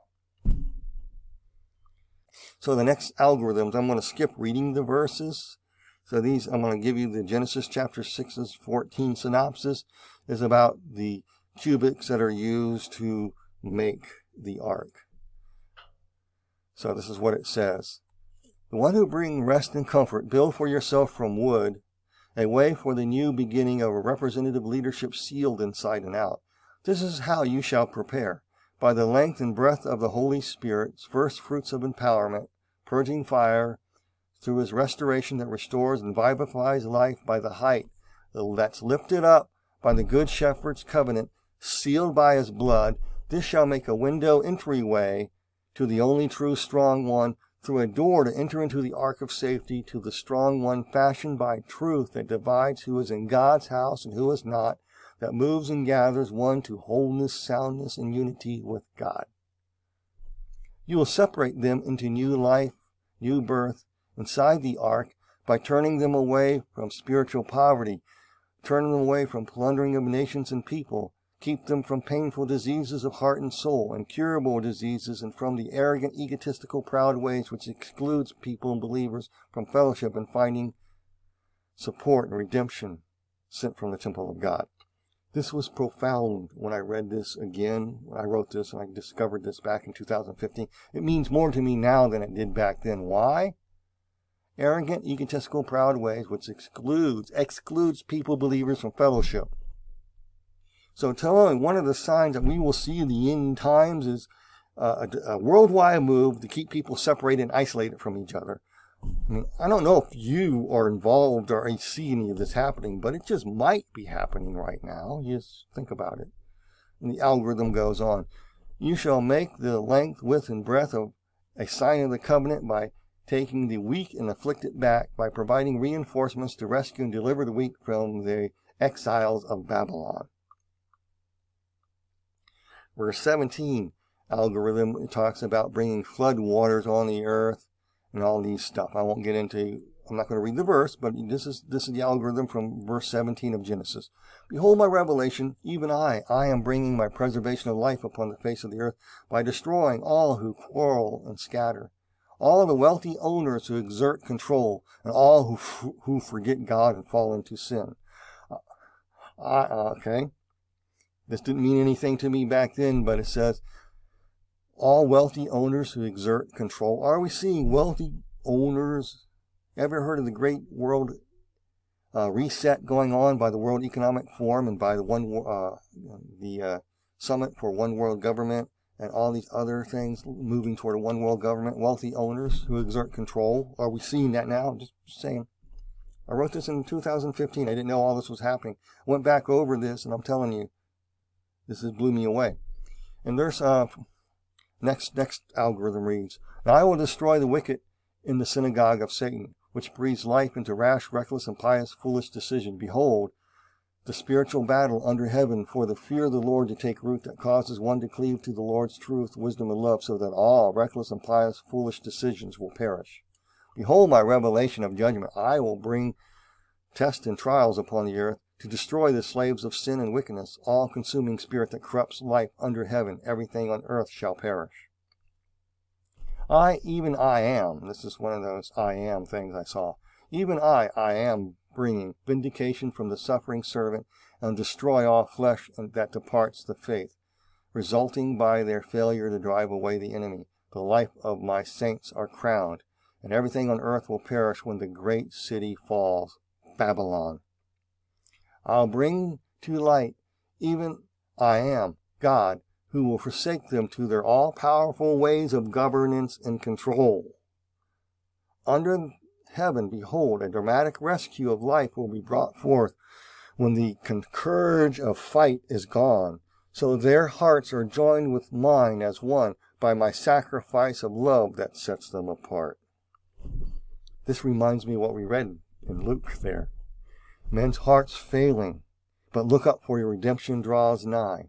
So the next algorithms, I'm going to skip reading the verses. So these, I'm going to give you the Genesis chapter six's fourteen synopsis, is about the cubits that are used to make the ark. So this is what it says. The one who brings rest and comfort, build for yourself from wood a way for the new beginning of a representative leadership sealed inside and out. This is how you shall prepare. By the length and breadth of the Holy Spirit's first fruits of empowerment, purging fire, through his restoration that restores and vivifies life, by the height that's lifted up by the good shepherd's covenant, sealed by his blood, this shall make a window entryway to the only true strong one, through a door to enter into the ark of safety, to the strong one fashioned by truth that divides who is in God's house and who is not, that moves and gathers one to wholeness, soundness, and unity with God. You will separate them into new life, new birth, inside the ark, by turning them away from spiritual poverty, turning them away from plundering of nations and people, keep them from painful diseases of heart and soul, incurable diseases, and from the arrogant, egotistical, proud ways which excludes people and believers from fellowship and finding support and redemption sent from the temple of God. This was profound when I read this again, when I wrote this, and I discovered this back in two thousand fifteen. It means more to me now than it did back then. Why? Arrogant, egotistical, proud ways, which excludes, excludes people, believers from fellowship. So tell me, one of the signs that we will see in the end times is uh, a, a worldwide move to keep people separated and isolated from each other. I mean, I don't know if you are involved or see any of this happening, but it just might be happening right now. Just think about it. And the algorithm goes on. You shall make the length, width, and breadth of a sign of the covenant by taking the weak and afflicted back, by providing reinforcements to rescue and deliver the weak from the exiles of Babylon. Verse seventeen, algorithm, it talks about bringing flood waters on the earth and all these stuff. I won't get into, I'm not going to read the verse, but this is this is the algorithm from verse seventeen of Genesis. Behold my revelation, even I, I am bringing my preservation of life upon the face of the earth by destroying all who quarrel and scatter, all the wealthy owners who exert control, and all who who forget God and fall into sin. Uh, uh, okay. This didn't mean anything to me back then, but it says, all wealthy owners who exert control. Are we seeing wealthy owners? Ever heard of the great world uh, reset going on by the World Economic Forum and by the one uh, the uh, Summit for One World Government and all these other things moving toward a one world government? Wealthy owners who exert control. Are we seeing that now? Just saying. I wrote this in two thousand fifteen. I didn't know all this was happening. I went back over this, and I'm telling you, this has blew me away. And there's uh, next next algorithm reads, now I will destroy the wicked in the synagogue of Satan, which breathes life into rash, reckless, and pious, foolish decision. Behold, the spiritual battle under heaven for the fear of the Lord to take root, that causes one to cleave to the Lord's truth, wisdom, and love, so that all reckless and pious, foolish decisions will perish. Behold my revelation of judgment. I will bring tests and trials upon the earth, to destroy the slaves of sin and wickedness, all-consuming spirit that corrupts life under heaven. Everything on earth shall perish. I, even I am, this is one of those I am things I saw. Even I, I am bringing vindication from the suffering servant, and destroy all flesh that departs the faith, resulting by their failure to drive away the enemy. the life of my saints are crowned, and everything on earth will perish when the great city falls, Babylon. I'll bring to light even I am, God, who will forsake them to their all-powerful ways of governance and control. Under heaven, behold, a dramatic rescue of life will be brought forth when the scourge of fight is gone, so their hearts are joined with mine as one by my sacrifice of love that sets them apart. This reminds me of what we read in Luke there. Men's hearts failing, but look up, for your redemption draws nigh.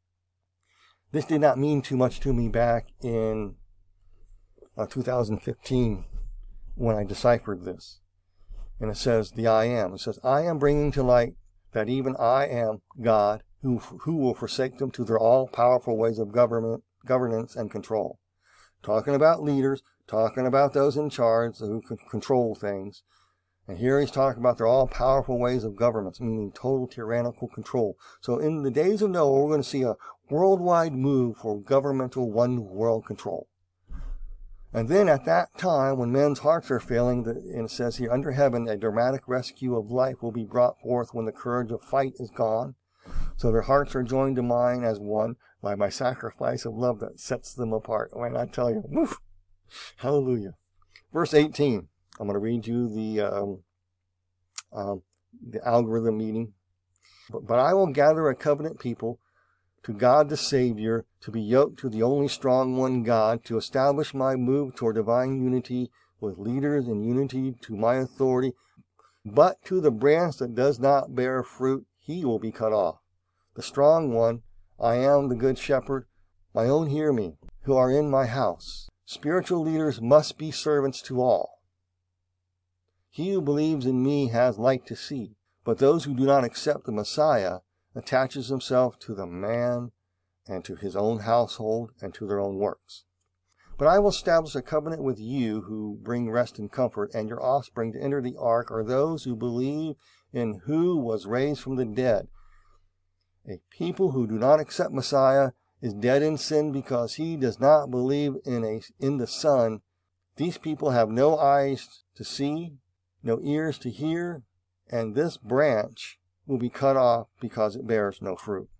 This did not mean too much to me back in uh, two thousand fifteen when I deciphered this. And it says, the I am. It says, I am bringing to light that even I am God, who, who will forsake them to their all-powerful ways of government, governance and control. Talking about leaders, talking about those in charge who can control things. And here he's talking about their all-powerful ways of governments, meaning total tyrannical control. So in the days of Noah, we're going to see a worldwide move for governmental one-world control. And then at that time, when men's hearts are failing, and it says here, under heaven, a dramatic rescue of life will be brought forth when the courage of fight is gone. So their hearts are joined to mine as one by my sacrifice of love that sets them apart. Man, I tell you, woof, hallelujah. Verse eighteen, I'm going to read you the, um, um, the algorithm meeting. But, but I will gather a covenant people to God the Savior, to be yoked to the only strong one God, to establish my move toward divine unity with leaders in unity to my authority. But to the branch that does not bear fruit, he will be cut off. The strong one, I am the good shepherd, my own hear me, who are in my house. Spiritual leaders must be servants to all. He who believes in me has light to see, but those who do not accept the Messiah attaches himself to the man and to his own household and to their own works. But I will establish a covenant with you who bring rest and comfort, and your offspring to enter the ark are those who believe in who was raised from the dead. A people who do not accept Messiah is dead in sin because he does not believe in a in the Son. These people have no eyes to see, no ears to hear, and this branch will be cut off because it bears no fruit.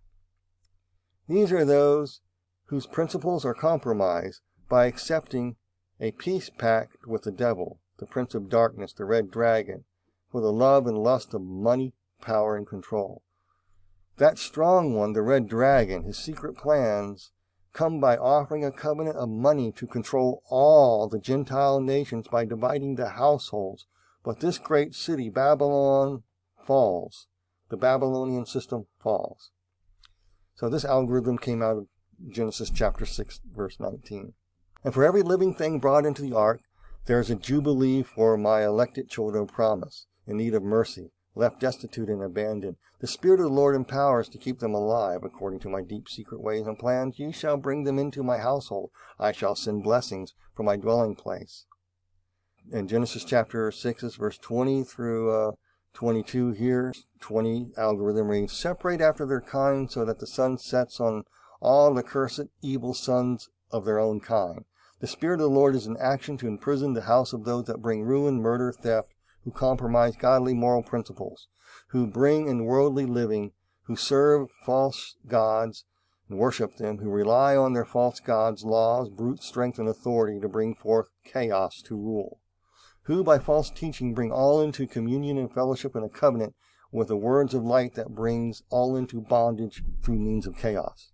These are those whose principles are compromised by accepting a peace pact with the devil, the prince of darkness, the red dragon, for the love and lust of money, power, and control. That strong one, the red dragon, his secret plans come by offering a covenant of money to control all the Gentile nations by dividing the households. But this great city, Babylon, falls. The Babylonian system falls. So this algorithm came out of Genesis chapter six, verse nineteen. And for every living thing brought into the ark, there is a jubilee for my elected children of promise, in need of mercy, left destitute and abandoned. The Spirit of the Lord empowers to keep them alive, according to my deep secret ways and plans. You shall bring them into my household. I shall send blessings from my dwelling place. In Genesis chapter six, verse twenty through uh, twenty-two here, twenty algorithm reads, separate after their kind so that the sun sets on all the cursed evil sons of their own kind. The Spirit of the Lord is in action to imprison the house of those that bring ruin, murder, theft, who compromise godly moral principles, who bring in worldly living, who serve false gods and worship them, who rely on their false gods, laws, brute strength, and authority to bring forth chaos to rule, who by false teaching bring all into communion and fellowship in a covenant with the words of light that brings all into bondage through means of chaos.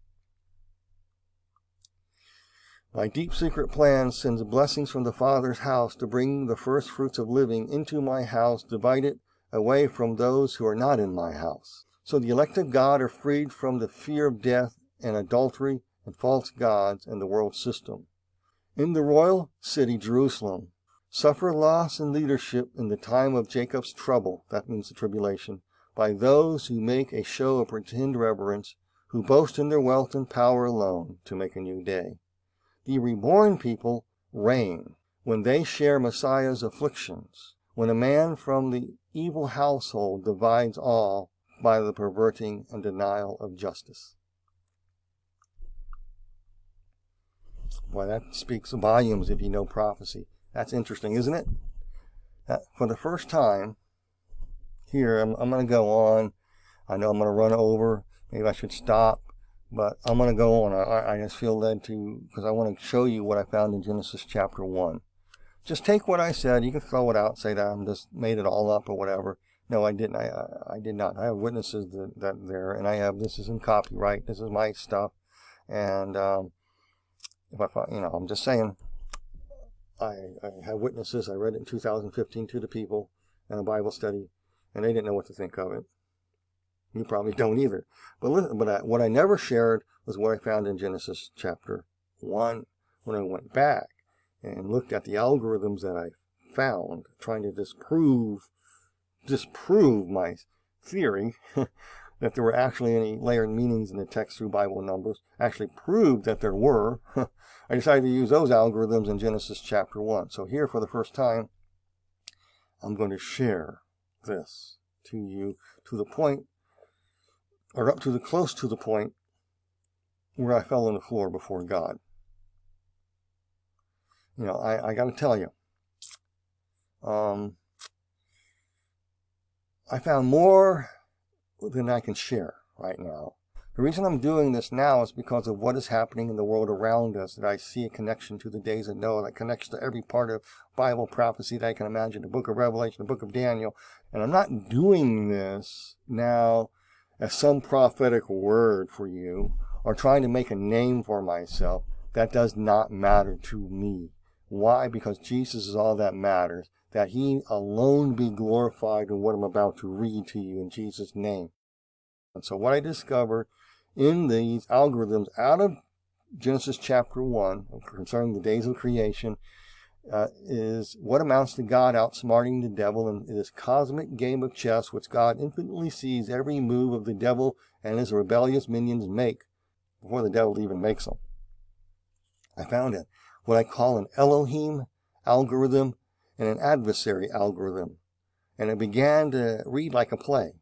My deep secret plan sends blessings from the Father's house to bring the first fruits of living into my house, divided away from those who are not in my house. So the elect of God are freed from the fear of death and adultery and false gods and the world system. In the royal city, Jerusalem, suffer loss in leadership in the time of Jacob's trouble, that means the tribulation, by those who make a show of pretend reverence, who boast in their wealth and power alone to make a new day. The reborn people reign when they share Messiah's afflictions, when a man from the evil household divides all by the perverting and denial of justice. Well, that speaks volumes if you know prophecy. That's interesting, isn't it? Uh, for the first time, here, I'm, I'm going to go on. I know I'm going to run over. Maybe I should stop. But I'm going to go on. I, I just feel led to, because I want to show you what I found in Genesis chapter one. Just take what I said. You can throw it out, say that I just made it all up or whatever. No, I didn't. I, I, I did not. I have witnesses that, that there, and I have, this is in copyright. This is my stuff. And um, if I, you know, I'm just saying, I, I have witnesses. I read it in two thousand fifteen to the people in a Bible study, and they didn't know what to think of it. You probably don't either. But listen, but I, what I never shared was what I found in Genesis chapter one when I went back and looked at the algorithms that I found, trying to disprove, disprove my theory that there were actually any layered meanings in the text through Bible numbers. Actually proved that there were. I decided to use those algorithms in Genesis chapter one. So here, for the first time, I'm going to share this to you to the point, or up to the close to the point where I fell on the floor before God. You know, I, I got to tell you, um, I found more than I can share right now. The reason I'm doing this now is because of what is happening in the world around us, that I see a connection to the days of Noah, that connects to every part of Bible prophecy that I can imagine, the book of Revelation, the book of Daniel. And I'm not doing this now as some prophetic word for you, or trying to make a name for myself. That does not matter to me. Why? Because Jesus is all that matters. That he alone be glorified in what I'm about to read to you in Jesus' name. And so what I discovered in these algorithms out of Genesis chapter one, concerning the days of creation, Uh, is what amounts to God outsmarting the devil in this cosmic game of chess, which God infinitely sees every move of the devil and his rebellious minions make before the devil even makes them. I found it, what I call an Elohim algorithm and an adversary algorithm. And it began to read like a play.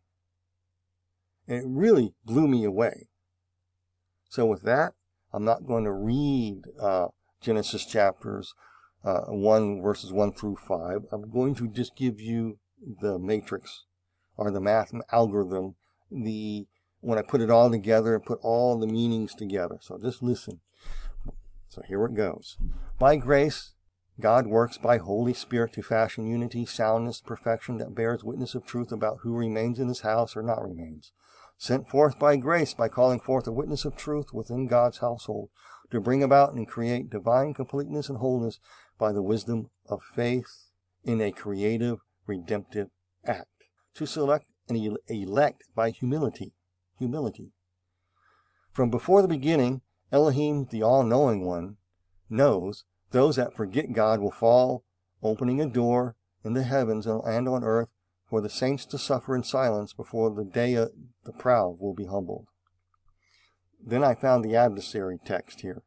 And it really blew me away. So with that, I'm not going to read uh, Genesis chapters Uh, one verses one through five. I'm going to just give you the matrix or the math algorithm, the when I put it all together and put all the meanings together. So just listen. So here it goes. By grace, God works by Holy Spirit to fashion unity, soundness, perfection that bears witness of truth about who remains in his house or not remains. Sent forth by grace by calling forth a witness of truth within God's household to bring about and create divine completeness and wholeness by the wisdom of faith in a creative, redemptive act. To select and elect by humility. Humility. From before the beginning, Elohim, the all-knowing one, knows those that forget God will fall, opening a door in the heavens and on earth for the saints to suffer in silence before the day of the proud will be humbled. Then I found the adversary text here.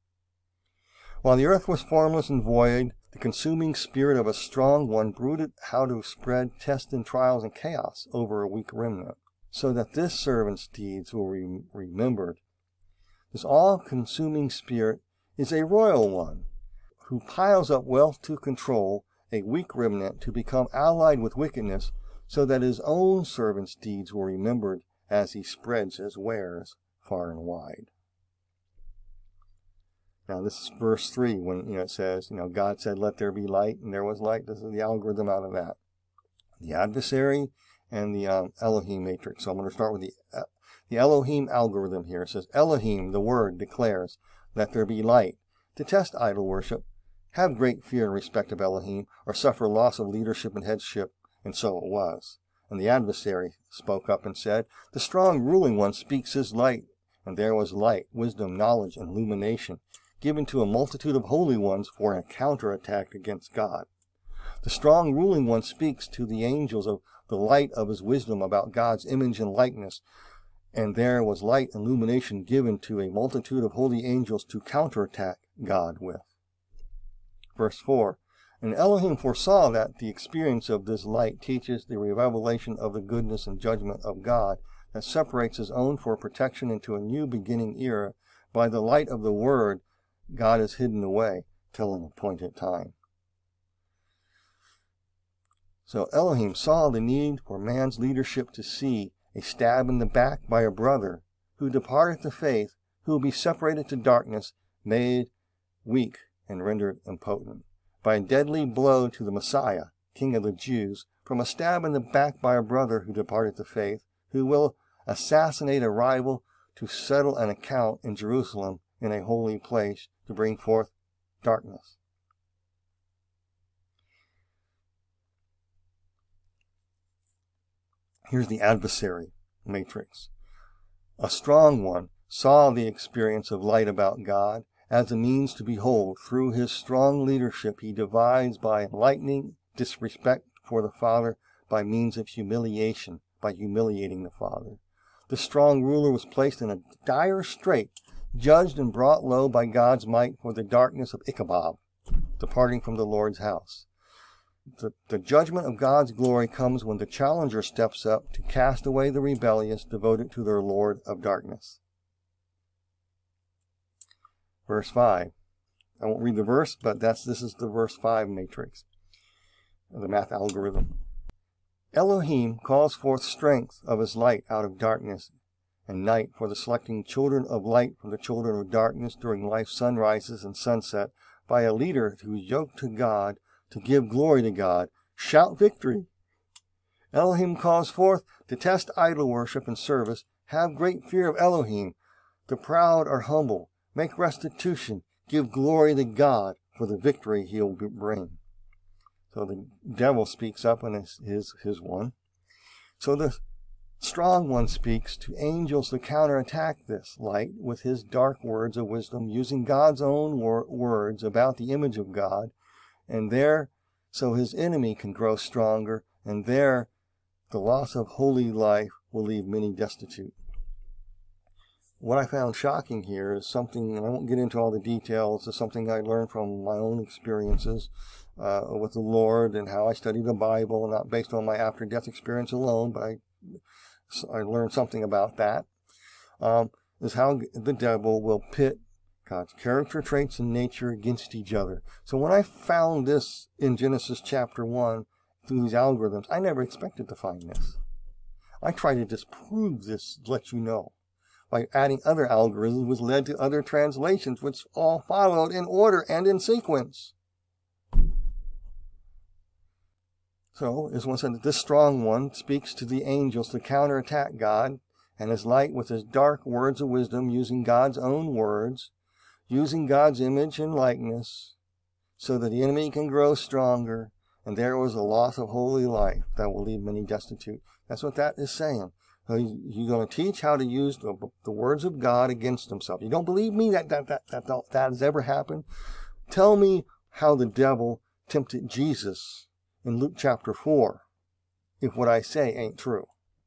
While the earth was formless and void, the consuming spirit of a strong one brooded how to spread tests and trials and chaos over a weak remnant, so that this servant's deeds will be remembered. This all-consuming spirit is a royal one, who piles up wealth to control a weak remnant to become allied with wickedness, so that his own servant's deeds were remembered as he spreads his wares far and wide. Now this is verse three, when you know it says, you know, God said, "Let there be light," and there was light. This is the algorithm out of that. The adversary and the um, Elohim matrix. So I'm going to start with the uh, the Elohim algorithm here. It says, Elohim, the word, declares, "Let there be light." To test idol worship, have great fear and respect of Elohim, or suffer loss of leadership and headship, and so it was. And the adversary spoke up and said, "The strong ruling one speaks his light." And there was light, wisdom, knowledge, and illumination, given to a multitude of holy ones for a counterattack against God. The strong ruling one speaks to the angels of the light of his wisdom about God's image and likeness, and there was light and illumination given to a multitude of holy angels to counterattack God with. Verse four, and Elohim foresaw that the experience of this light teaches the revelation of the goodness and judgment of God that separates his own for protection into a new beginning era by the light of the word God is hidden away till an appointed time. So Elohim saw the need for man's leadership to see a stab in the back by a brother who departed the faith, who will be separated to darkness, made weak and rendered impotent, by a deadly blow to the Messiah, King of the Jews, from a stab in the back by a brother who departed the faith, who will assassinate a rival to settle an account in Jerusalem in a holy place to bring forth darkness. Here's the adversary matrix. A strong one saw the experience of light about God as a means to behold. Through his strong leadership, he divides by enlightening disrespect for the Father by means of humiliation, by humiliating the Father. The strong ruler was placed in a dire strait, judged and brought low by God's might for the darkness of Ichabod, departing from the Lord's house. The, the judgment of God's glory comes when the challenger steps up to cast away the rebellious, devoted to their Lord of darkness. Verse five. I won't read the verse, but that's this is the verse five matrix, the math algorithm. Elohim calls forth strength of his light out of darkness, and night for the selecting children of light from the children of darkness during life's sunrises and sunset, by a leader who is yoked to God, to give glory to God. Shout victory! Elohim calls forth to test idol worship and service. Have great fear of Elohim. The proud are humble. Make restitution. Give glory to God for the victory he'll bring. So the devil speaks up and is his, his one. So the strong one speaks to angels to counterattack this light with his dark words of wisdom, using God's own wor words about the image of God. And there, so his enemy can grow stronger, and there the loss of holy life will leave many destitute. What I found shocking here is something, and I won't get into all the details, is something I learned from my own experiences uh, with the Lord and how I study the Bible, not based on my after-death experience alone, but I, I learned something about that, um, is how the devil will pit God's character traits and nature against each other. So when I found this in Genesis chapter one through these algorithms, I never expected to find this. I tried to disprove this, let you know. By adding other algorithms, which led to other translations, which all followed in order and in sequence. So, as one said, this strong one speaks to the angels to counterattack God and his light with his dark words of wisdom, using God's own words, using God's image and likeness, so that the enemy can grow stronger, and there was a loss of holy life that will leave many destitute. That's what that is saying. So you're going to teach how to use the, the words of God against himself. You don't believe me that that, that, that that that has ever happened? Tell me how the devil tempted Jesus in Luke chapter four, if what I say ain't true.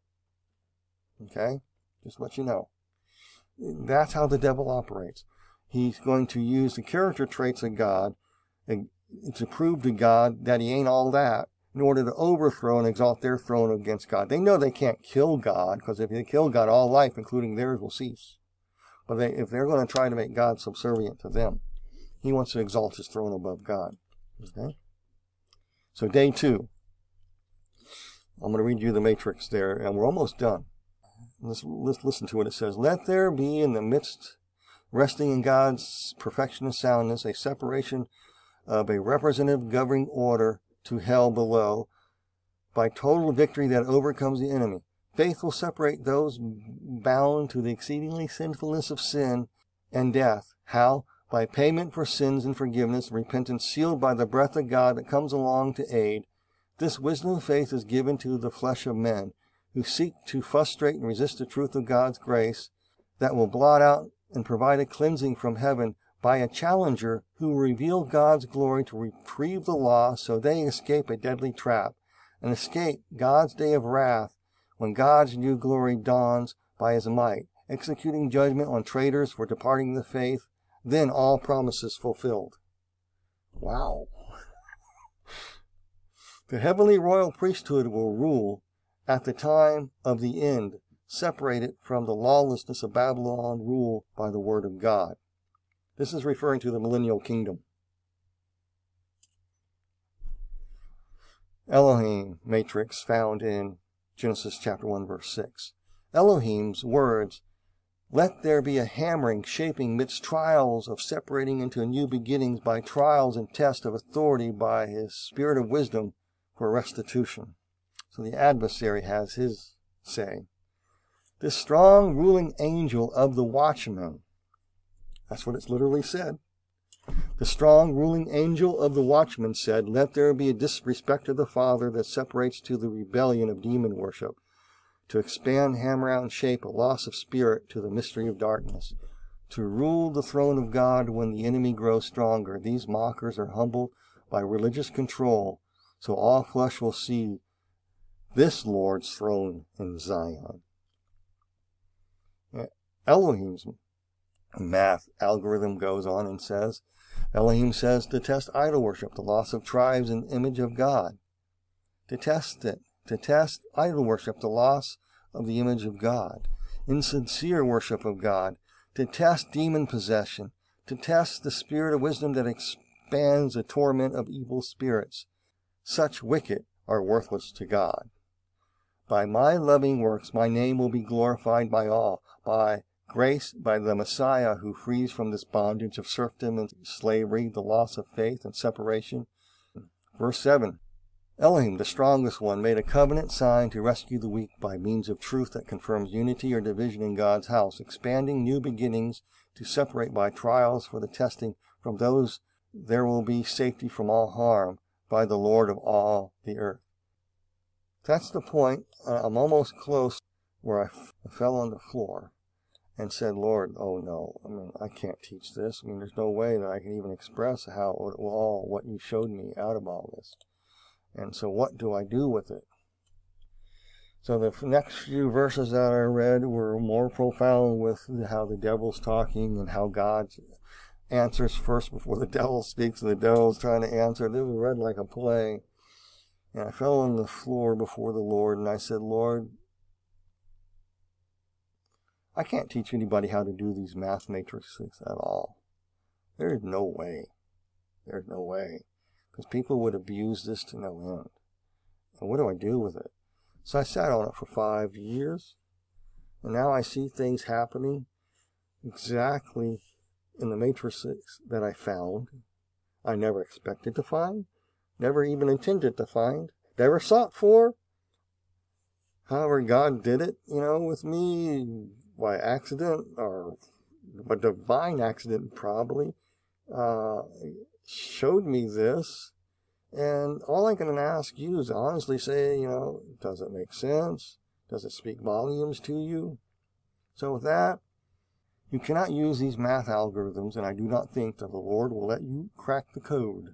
Okay? Just let you know. That's how the devil operates. He's going to use the character traits of God and to prove to God that he ain't all that, in order to overthrow and exalt their throne against God. They know they can't kill God, because if they kill God, all life, including theirs, will cease. But they, if they're going to try to make God subservient to them, he wants to exalt his throne above God. Okay? So day two. I'm going to read you the matrix there, and we're almost done. Let's, let's listen to what it says. Let there be in the midst, resting in God's perfection and soundness, a separation of a representative governing order to hell below, by total victory that overcomes the enemy. Faith will separate those bound to the exceedingly sinfulness of sin and death. How? By payment for sins and forgiveness, repentance sealed by the breath of God that comes along to aid. This wisdom of faith is given to the flesh of men, who seek to frustrate and resist the truth of God's grace, that will blot out and provide a cleansing from heaven by a challenger who will reveal God's glory to retrieve the lost, so they escape a deadly trap, and escape God's day of wrath when God's new glory dawns by his might, executing judgment on traitors for departing the faith, then all promises fulfilled. Wow. The heavenly royal priesthood will rule at the time of the end, separated from the lawlessness of Babylon, rule by the word of God. This is referring to the millennial kingdom. Elohim matrix found in Genesis chapter one, verse six. Elohim's words, "Let there be a hammering, shaping midst trials of separating into new beginnings by trials and tests of authority by his spirit of wisdom for restitution." So the adversary has his say. This strong ruling angel of the watchman, that's what it's literally said. The strong ruling angel of the watchman said, "Let there be a disrespect of the Father that separates to the rebellion of demon worship, to expand, hammer out, and shape a loss of spirit to the mystery of darkness, to rule the throne of God when the enemy grows stronger. These mockers are humbled by religious control, so all flesh will see this Lord's throne in Zion." Elohim's math algorithm goes on and says, Elohim says to test idol worship, the loss of tribes in the image of God. To test it, to test idol worship, the loss of the image of God. Insincere worship of God. To test demon possession. To test the spirit of wisdom that expands the torment of evil spirits. Such wicked are worthless to God. By my loving works, my name will be glorified by all. By grace, by the Messiah who frees from this bondage of serfdom and slavery, the loss of faith and separation. Verse seven. Elohim, the strongest one, made a covenant sign to rescue the weak by means of truth that confirms unity or division in God's house, expanding new beginnings to separate by trials for the testing from those there will be safety from all harm by the Lord of all the earth. That's the point. I'm almost close where I, f I fell on the floor and said, "Lord, oh no, I mean, I can't teach this. I mean, there's no way that I can even express how all what you showed me out of all this. And so what do I do with it?" So the next few verses that I read were more profound with how the devil's talking and how God answers first before the devil speaks, and the devil's trying to answer. This was read like a play. And I fell on the floor before the Lord, and I said, "Lord, I can't teach anybody how to do these math matrices at all. There's no way. There's no way. Because people would abuse this to no end. And what do I do with it?" So I sat on it for five years. And now I see things happening exactly in the matrices that I found. I never expected to find. Never even intended to find. Never sought for. However, God did it, you know, with me by accident, or a divine accident probably, uh, showed me this. And all I can ask you is to honestly say, you know, does it make sense? Does it speak volumes to you? So with that, you cannot use these math algorithms, and I do not think that the Lord will let you crack the code.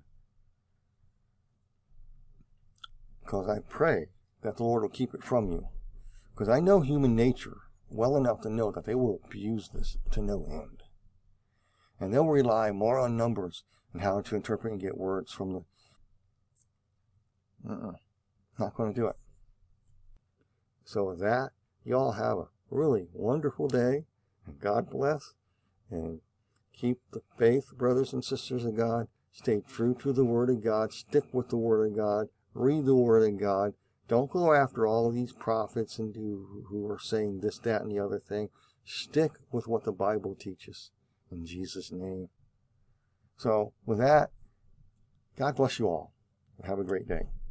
Because I pray that the Lord will keep it from you. Because I know human nature well enough to know that they will abuse this to no end. And they'll rely more on numbers and how to interpret and get words from the... Uh-uh. Not going to do it. So with that, you all have a really wonderful day. And God bless. And keep the faith, brothers and sisters of God. Stay true to the Word of God. Stick with the Word of God. Read the Word of God. Don't go after all of these prophets and do who are saying this, that, and the other thing. Stick with what the Bible teaches. In Jesus' name. So, with that, God bless you all. Have a great day.